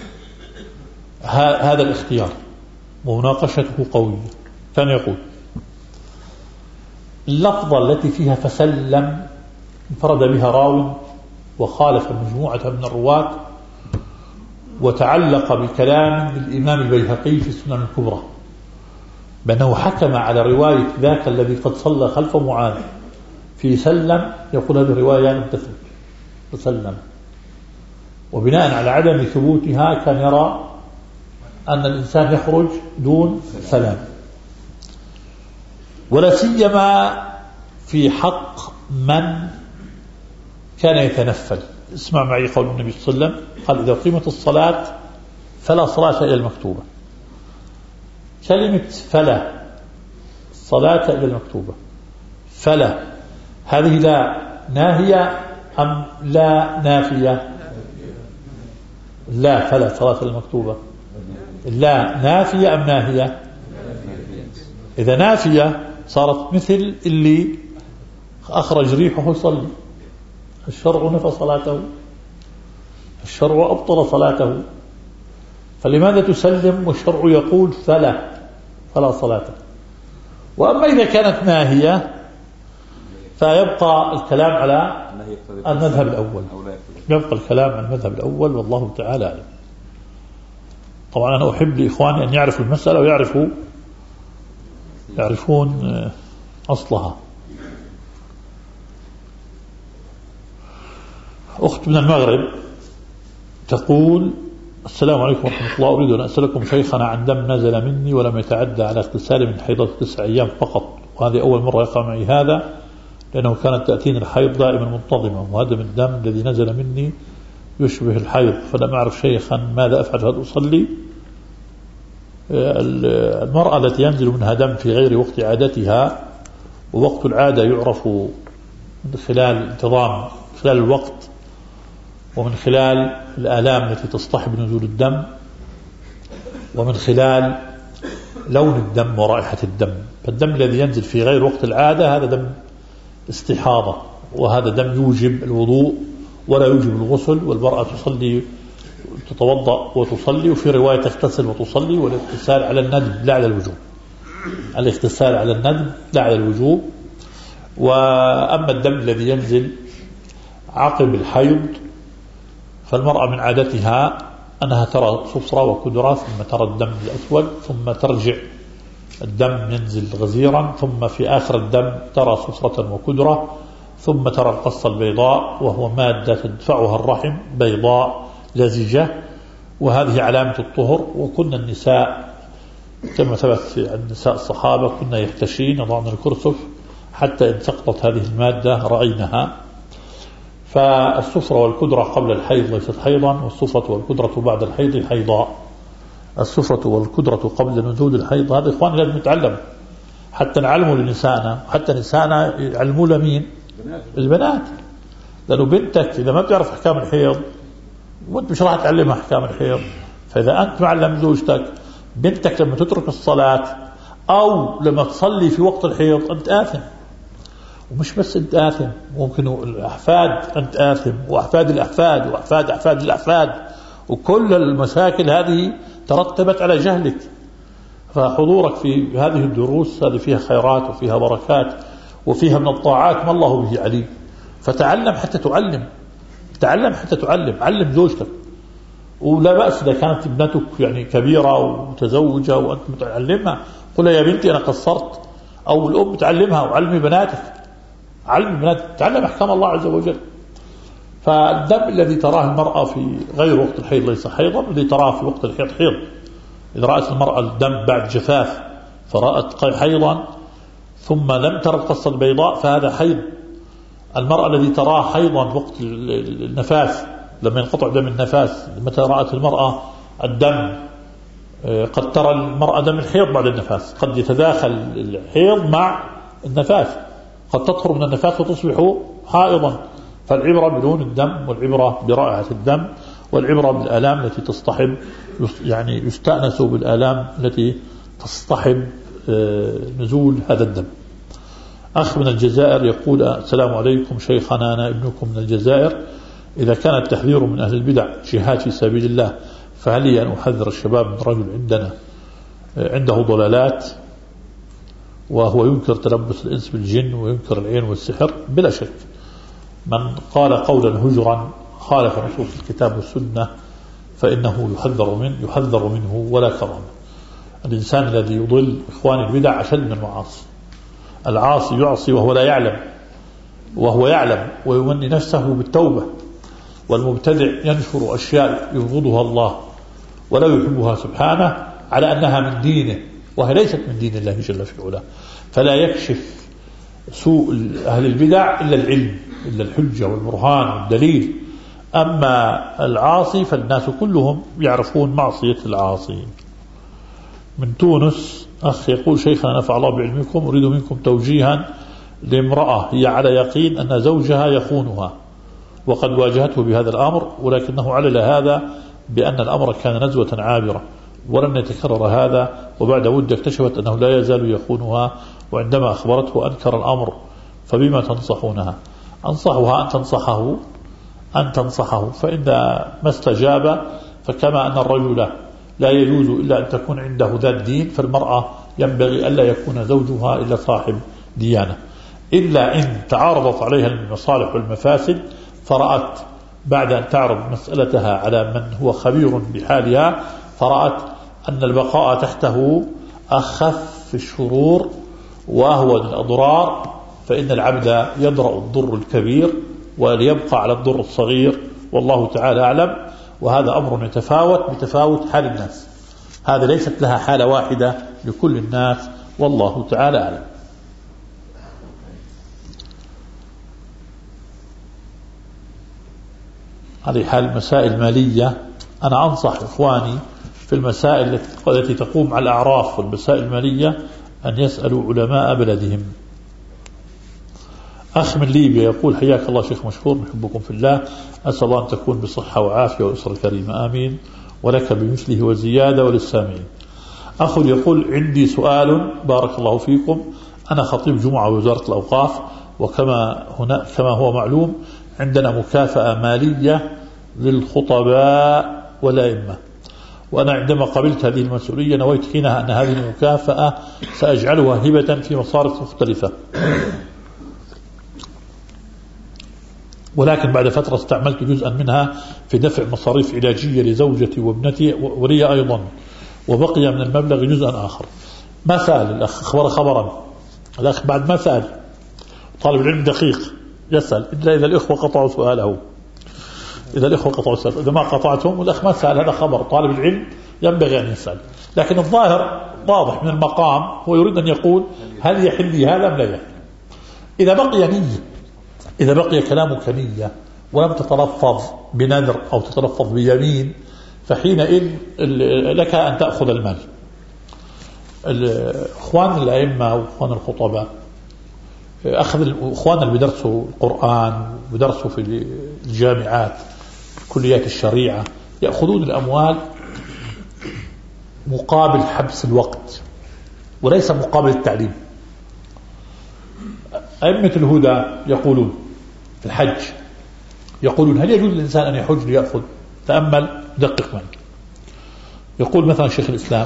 هذا الاختيار ومناقشته قوية. كان يقول اللفظة التي فيها فسلم انفرد بها راو وخالف مجموعة من الرواة وتعلق بكلام الإمام البيهقي في السنن الكبرى بأنه حكم على رواية ذاك الذي قد صلى خلف معاذ في سلم، يقول هذه الرواية لم تثبت فسلم، وبناء على عدم ثبوتها كان يرى أن الإنسان يخرج دون سلام، ولا سيما في حق من كان يتنفل. اسمع معي قول النبي صلى الله عليه وسلم، قال إذا قيمت الصلاة فلا صلاة إلى المكتوبة. كلمة فلا صلاة إلى المكتوبة، فلا هذه لا ناهية أم لا نافية؟ لا، فلا صلاة إلى المكتوبة لا نافية أم ناهية؟ إذا نافية صارت مثل اللي أخرج ريحه يصلي، الشرع نفى صلاته، الشرع أبطل صلاته، فلماذا تسلم والشرع يقول فلا فلا صلاة؟ وأما إذا كانت ناهية فيبقى الكلام على المذهب الأول، يبقى الكلام على المذهب الأول والله تعالى أعلم. طبعا أنا أحب لإخواني أن يعرفوا المسألة ويعرفوا يعرفون أصلها. أخت من المغرب تقول السلام عليكم ورحمة الله، أريد أن أسألكم شيخنا عن دم نزل مني ولم يتعدى على اغتسالي من حيضة تسع أيام فقط، وهذه أول مرة يقع معي هذا لأنه كانت تأتيني الحيض دائما منتظمة، وهذا من الدم الذي نزل مني يشبه الحيض، فلم أعرف شيخا ماذا أفعل، هل أصلي؟ المرأة التي ينزل منها دم في غير وقت عادتها، ووقت العادة يعرف من خلال انتظام خلال الوقت ومن خلال الآلام التي تصطحب نزول الدم ومن خلال لون الدم ورائحة الدم. فالدم الذي ينزل في غير وقت العادة هذا دم استحاضة، وهذا دم يوجب الوضوء ولا يوجب الغسل، والمرأة تصلي تتوضأ وتصلي، وفي رواية تغتسل وتصلي، والاغتسال على الندب لا على الوجوب، الاغتسال على الندب لا على الوجوب. وأما الدم الذي ينزل عقب الحيض فالمرأة من عادتها أنها ترى صفرة وكدرة، ثم ترى الدم الأسود، ثم ترجع الدم ينزل غزيرا، ثم في آخر الدم ترى صفرة وكدرة، ثم ترى القصة البيضاء وهو مادة تدفعها الرحم بيضاء لزجة، وهذه علامة الطهر. وكنا النساء كما ثبت عن نساء الصحابة كنا يحتشين يضعن الكرسف حتى إن سقطت هذه المادة رأينها. فالصفرة والكدرة قبل الحيض ليست حيضا، والصفرة والكدرة بعد الحيض حيضاء. الصفرة والكدرة قبل نزول الحيض، هذا إخواني لازم نتعلم حتى نعلمه لنسائنا، وحتى نسائنا يعلموا لمين؟ البنات. لأنه بنتك إذا ما بتعرف أحكام الحيض وانت مش راح تعلمها أحكام الحيض، فإذا أنت معلم زوجتك، بنتك لما تترك الصلاة أو لما تصلي في وقت الحيض أنت آثم. ومش بس أنت آثم، ممكن الأحفاد أنت آثم، وأحفاد الأحفاد وأحفاد أحفاد الأحفاد، وكل المشاكل هذه ترتبت على جهلك. فحضورك في هذه الدروس هذه فيها خيرات وفيها بركات وفيها من الطاعات ما الله به عليم. فتعلم حتى تعلم، تعلم حتى تعلم، علم زوجتك. ولا بأس إذا كانت ابنتك يعني كبيرة ومتزوجة وأنت متعلمها، قل يا بنتي أنا قصرت، أو الأم تعلمها وعلمي بناتك، علم بناتك، تعلم أحكام الله عز وجل. فالدم الذي تراه المرأة في غير وقت الحيض ليس حيضا، الذي تراه في وقت الحيض حيض. إذا رأت المرأة الدم بعد جفاف فرأت حيضا ثم لم ترى القصة البيضاء فهذا حيض. المرأة الذي تراه حيضا وقت النفاس لما ينقطع دم النفاس، متى رأت المرأة الدم، قد ترى المرأة دم الحيض بعد النفاس، قد يتداخل الحيض مع النفاس، قد تطهر من النفاس وتصبح حائضا. فالعبرة بلون الدم، والعبرة برائحة الدم، والعبرة بالآلام التي تصطحب، يعني يستأنس بالآلام التي تصطحب نزول هذا الدم. أخ من الجزائر يقول: السلام عليكم شيخنا، أنا ابنكم من الجزائر، إذا كان التحذير من أهل البدع جهاد في سبيل الله، فهل لي أن أحذر الشباب من رجل عندنا عنده ضلالات وهو ينكر تلبس الإنس بالجن وينكر العين والسحر؟ بلا شك من قال قولا هجرا خالف نصوص الكتاب والسنة فإنه يحذر منه يحذر منه ولا كرامة. الإنسان الذي يضل إخوان البدع أشد من المعاصي. العاصي يعصي وهو لا يعلم، وهو يعلم ويمني نفسه بالتوبة، والمبتدع ينشر أشياء يبغضها الله ولا يحبها سبحانه على أنها من دينه وهي ليست من دين الله جل في علاه. فلا يكشف سوء أهل البدع إلا العلم، إلا الحجة والبرهان والدليل. أما العاصي فالناس كلهم يعرفون معصية العاصي. من تونس أخ يقول: شيخنا نفع الله بعلمكم، أريد منكم توجيها لامرأة هي على يقين أن زوجها يخونها وقد واجهته بهذا الأمر، ولكنه علل هذا بأن الأمر كان نزوة عابرة ولن يتكرر هذا، وبعد مدة اكتشفت أنه لا يزال يخونها، وعندما أخبرته أنكر الأمر، فبما تنصحونها؟ أنصحها أن تنصحه أن تنصحه فإن ما استجاب، فكما أن الرجل لا يجوز إلا أن تكون عنده ذات دين، فالمرأة ينبغي ألا يكون زوجها إلا صاحب ديانة، إلا إن تعارضت عليها المصالح والمفاسد، فرأت بعد أن تعرض مسألتها على من هو خبير بحالها، فرأت أن البقاء تحته أخف الشرور وهو الأضرار، فإن العبد يدرأ الضر الكبير وليبقى على الضر الصغير، والله تعالى أعلم. وهذا أمر يتفاوت بتفاوت حال الناس، هذا ليست لها حالة واحدة لكل الناس، والله تعالى أعلم. هذه حال مسائل مالية. أنا أنصح إخواني في المسائل التي تقوم على الأعراف والمسائل المالية أن يسألوا علماء بلدهم. أخ من ليبيا يقول: حياك الله شيخ مشكور، نحبكم في الله، أسأل الله أن تكون بصحة وعافية وأسرة كريمة، آمين، ولك بمثله وزيادة وللسامعين. أخ يقول: عندي سؤال بارك الله فيكم، أنا خطيب جمعة ووزارة الأوقاف، وكما هنا كما هو معلوم عندنا مكافأة مالية للخطباء والأئمة، وأنا عندما قبلت هذه المسؤولية نويت حينها أن هذه المكافأة سأجعلها هبة في مصارف مختلفة، ولكن بعد فترة استعملت جزءا منها في دفع مصاريف علاجية لزوجتي وابنتي ولي أيضا، وبقي من المبلغ جزء آخر. ما سأل الأخ خبر خبرا، الأخ بعد ما سأل، طالب العلم دقيق يسأل إلا إذا الإخوة قطعوا سؤاله، إذا الإخوة قطعوا سؤاله، إذا ما قطعتهم والأخ ما سأل، هذا خبر طالب العلم ينبغي أن يسأل. لكن الظاهر واضح من المقام هو يريد أن يقول: هل يحل لي هذا أم لا يحل؟ إذا بقي نية، إذا بقي كلامك نية ولم تتلفظ بنذر أو تتلفظ بيمين، فحينئذ لك أن تأخذ المال. الإخوان الأئمة وإخوان الخطباء، أخذ الإخوان اللي بدرسوا القرآن بدرسوا في الجامعات كليات الشريعة يأخذون الأموال مقابل حبس الوقت وليس مقابل التعليم. أئمة الهدى يقولون في الحج، يقولون: هل يجوز للإنسان أن يحج ليأخذ؟ تأمل دقق معي. يقول مثلا شيخ الإسلام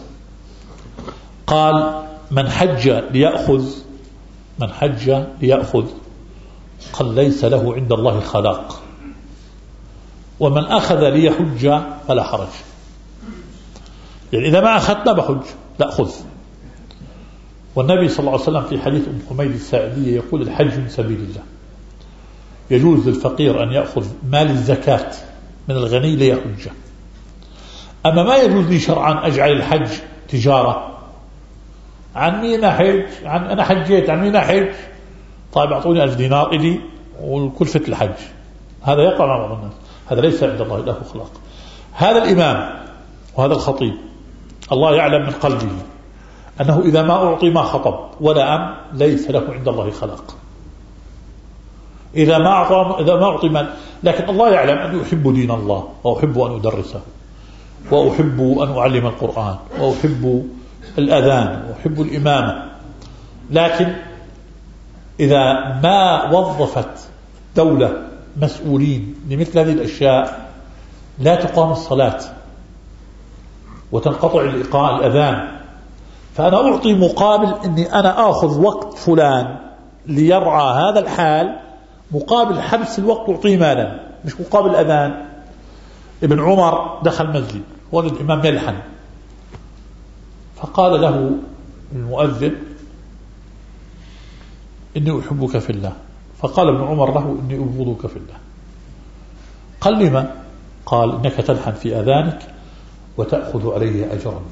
قال: من حج ليأخذ من حج ليأخذ قال ليس له عند الله خلاق، ومن أخذ ليحج فلا حرج. يعني إذا ما أخذت لا بحج، لا خذ. والنبي صلى الله عليه وسلم في حديث أم حميد الساعدية يقول: الحج من سبيل الله، يجوز للفقير أن يأخذ مال الزكاة من الغني ليحج. أما ما يجوز لي شرعا أجعل الحج تجارة، عن مين أحج؟ عن أنا حجيت، عن مين أحج؟ طيب أعطوني ألف دينار إلي والكلفة الحج. هذا يقع مع بعض الناس، هذا ليس عند الله له خلاق. هذا الإمام وهذا الخطيب الله يعلم من قلبه أنه إذا ما أعطي ما خطب ولا أم ليس له عند الله خلاق. إذا ما أعطى إذا ما أعطي مال. لكن الله يعلم أني أحب دين الله وأحب أن أدرسه وأحب أن أعلم القرآن وأحب الأذان وأحب الإمامة. لكن إذا ما وظفت دولة مسؤولين لمثل هذه الأشياء لا تقام الصلاة وتنقطع الإقامة الأذان، فأنا أعطي مقابل أني أنا آخذ وقت فلان ليرعى هذا الحال، مقابل حبس الوقت أعطيه مالا مش مقابل أذان. ابن عمر دخل مسجد وجد الإمام يلحن، فقال له المؤذن إني أحبك في الله، فقال ابن عمر له إني أبغضك في الله. قال لما؟ قال إنك تلحن في أذانك وتأخذ عليه أجرا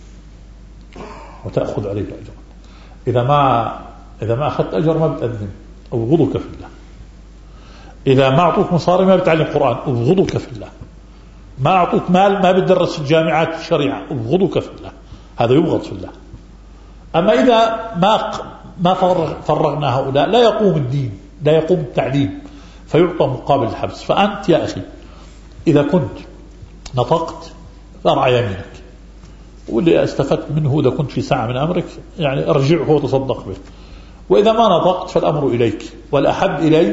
وتأخذ عليه أجرا إذا ما إذا ما أخذت أجر ما بتأذن أبغضك في الله. إذا ما أعطوك مصاري ما بتعلم قرآن أبغضك في الله. ما أعطوك مال ما بتدرس في الجامعات الشريعة أبغضك في الله. هذا يبغض في الله. أما إذا ما ما فرغنا هؤلاء لا يقوم الدين لا يقوم التعليم فيعطى مقابل الحبس. فأنت يا أخي إذا كنت نطقت فارع يمينك، واللي استفدت منه إذا كنت في ساعة من أمرك يعني ارجعه وتصدق به، وإذا ما نطقت فالأمر إليك. والأحب إلي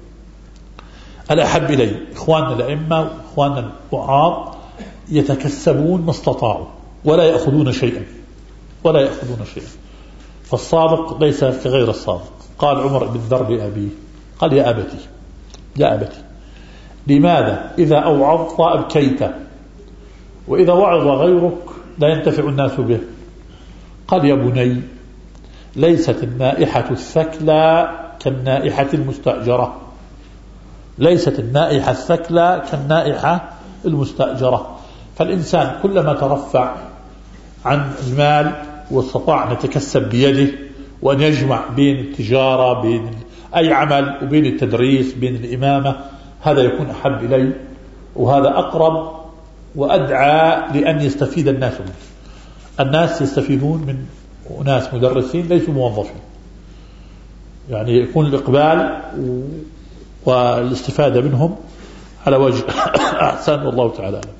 الأحب إلي إخواننا الأئمة وإخواننا الوعاظ يتكسبون ما استطاعوا ولا يأخذون شيئا ولا يأخذون شيئا. فالصادق ليس كغير الصادق. قال عمر بن ذر لأبيه قال يا أبتي يا أبتي لماذا إذا أوعظت أبكيت وإذا وعظ غيرك لا ينتفع الناس به؟ قال يا بني ليست النائحة الثكلى كالنائحة المستأجرة ليست النائحة الثكلى كالنائحة المستأجرة. فالإنسان كلما ترفع عن المال واستطاع أن يتكسب بيده وأن يجمع بين التجارة بين أي عمل وبين التدريس بين الإمامة، هذا يكون أحب إلي وهذا أقرب وأدعى لأن يستفيد الناس منه. الناس يستفيدون من ناس مدرسين ليسوا موظفين، يعني يكون الإقبال والاستفادة منهم على وجه أحسن والله تعالى أعلم.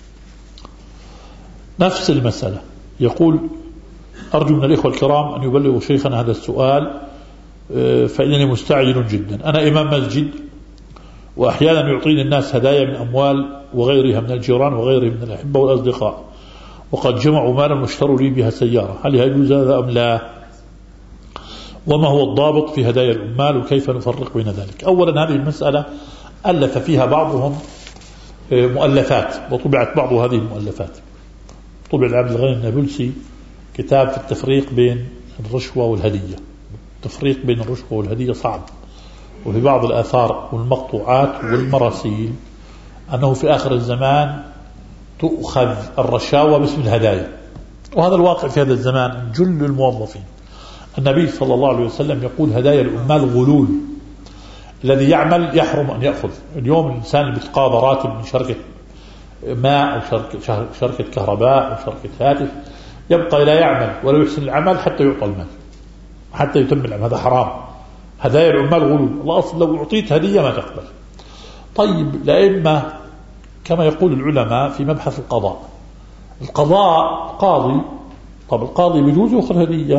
نفس المسألة يقول أرجو من الإخوة الكرام أن يبلغوا شيخنا هذا السؤال فإنني مستعجل جدا. أنا إمام مسجد وأحيانا يعطيني الناس هدايا من أموال وغيرها من الجيران وغيرهم من الأحبة والأصدقاء، وقد جمعوا مالا واشتروا لي بها سيارة، هل يجوز هذا أم لا؟ وما هو الضابط في هدايا العمال وكيف نفرق بين ذلك؟ أولا هذه المسألة ألف فيها بعضهم مؤلفات وطبعت بعض هذه المؤلفات. طبع العبد الغني النابلسي كتاب في التفريق بين الرشوة والهدية. التفريق بين الرشوة والهدية صعب، وفي بعض الآثار والمقطوعات والمراسيل أنه في آخر الزمان تؤخذ الرشاوى باسم الهدايا، وهذا الواقع في هذا الزمان. جل الموظفين النبي صلى الله عليه وسلم يقول هدايا العمال غلول، الذي يعمل يحرم أن يأخذ. اليوم الإنسان اللي بيتقاضى راتب من شركة ماء أو شركة, شركة كهرباء أو شركة هاتف يبقى لا يعمل ولا يحسن العمل حتى يعطى المال حتى يتم العمل، هذا حرام. هدايا العمال غلول. الله أصلا لو أعطيت هدية ما تقبل. طيب لأئمة كما يقول العلماء في مبحث القضاء، القضاء قاضي، طب القاضي بيجوز يأخذ هدية؟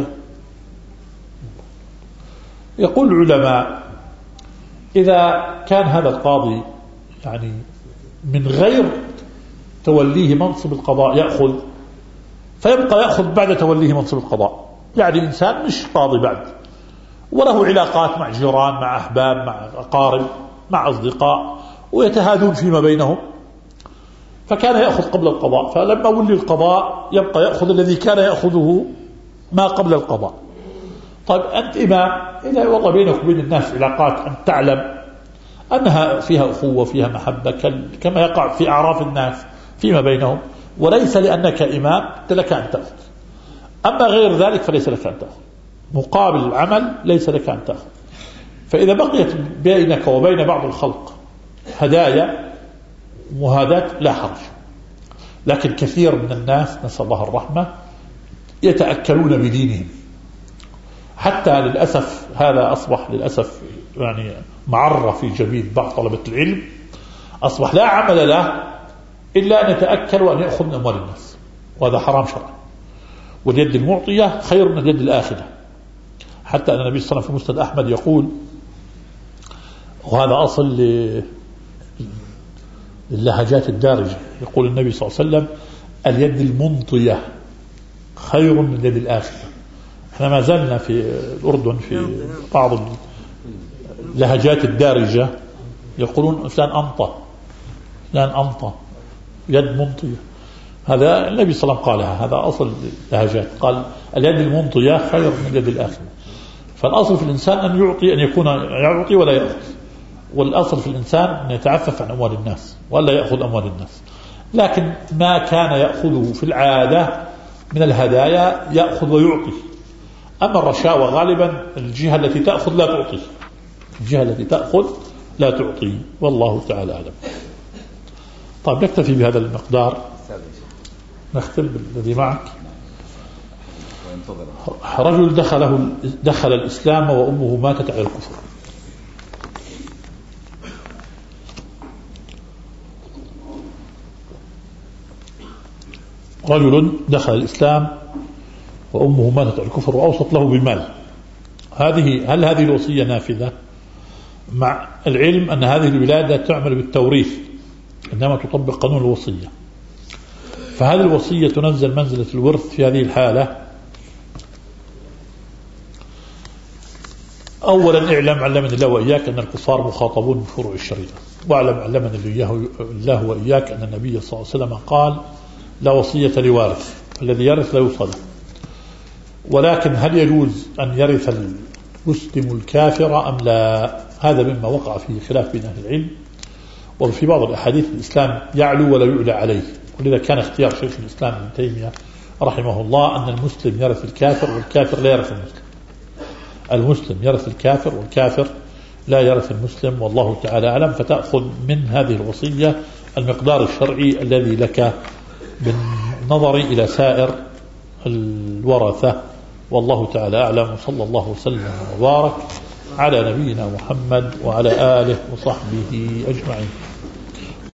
يقول العلماء إذا كان هذا القاضي يعني من غير توليه منصب القضاء يأخذ، فيبقى يأخذ بعد توليه منصب القضاء. يعني إنسان مش قاضي بعد وله علاقات مع جيران مع أحباب مع أقارب مع أصدقاء ويتهادون فيما بينهم، فكان يأخذ قبل القضاء، فلما ولي القضاء يبقى يأخذ الذي كان يأخذه ما قبل القضاء. طيب أنت إمام، إذا والله بينك وبين الناس علاقات أن تعلم أنها فيها أخوة فيها محبة كما يقع في أعراف الناس فيما بينهم، وليس لأنك إمام لك أن تأخذ. أما غير ذلك فليس لك أن تأخذ، مقابل العمل ليس لك أن تأخذ. فإذا بقيت بينك وبين بعض الخلق هدايا مهادات لا حرج. لكن كثير من الناس نسأل الله الرحمة يتأكلون بدينهم، حتى للأسف هذا أصبح للأسف يعني معرة في جبين بعض طلبة العلم، أصبح لا عمل له إلا أن يتأكل وأن يأخذ من أموال الناس، وهذا حرام شرعا. واليد المعطية خير من اليد الآخذة، حتى أن النبي صلى الله عليه وسلم في مسند أحمد يقول، وهذا أصل للهجات الدارجة، يقول النبي صلى الله عليه وسلم: اليد المنطية خير من اليد الآخذة. احنا ما زلنا في الأردن في بعض اللهجات الدارجة يقولون فلان أنطى، فلان أنطى، يد منطية. هذا النبي صلى الله عليه وسلم قالها، هذا أصل اللهجات، قال اليد المنطية خير من اليد الآخذة. فالأصل في الإنسان أن يعطي، أن يكون يعطي ولا يأخذ، والأصل في الإنسان أن يتعفف عن أموال الناس ولا يأخذ أموال الناس. لكن ما كان يأخذه في العادة من الهدايا يأخذ ويعطي. أما الرشاوى غالبا الجهة التي تأخذ لا تعطي، الجهة التي تأخذ لا تعطي، والله تعالى أعلم. طيب نكتفي بهذا المقدار، نختم بالذي معك. رجل دخله دخل الإسلام وأمه ماتت على الكفر. رجل دخل الإسلام وأمه ماتت على الكفر وأوصت له بالمال، هذه هل هذه الوصية نافذة؟ مع العلم أن هذه الولادة تعمل بالتوريث، إنما تطبق قانون الوصية. فهذه الوصية تنزل منزلة الورث في هذه الحالة. أولا اعلم علمني الله وإياك أن الكفار مخاطبون بفروع الشريعة، واعلم علمني الله وإياك أن النبي صلى الله عليه وسلم قال: لا وصية لوارث، الذي يرث لا يوصى له. ولكن هل يجوز أن يرث المسلم الكافر أم لا؟ هذا مما وقع فيه خلاف بين أهل العلم. وفي بعض الأحاديث الإسلام يعلو ولا يعلى عليه، ولذا كان اختيار شيخ الإسلام ابن تيمية رحمه الله أن المسلم يرث الكافر والكافر لا يرث المسلم. المسلم يرث الكافر والكافر لا يرث المسلم، والله تعالى أعلم. فتأخذ من هذه الوصية المقدار الشرعي الذي لك بالنظر إلى سائر الورثة، والله تعالى أعلم. وصلى الله وسلم وبارك على نبينا محمد وعلى آله وصحبه أجمعين.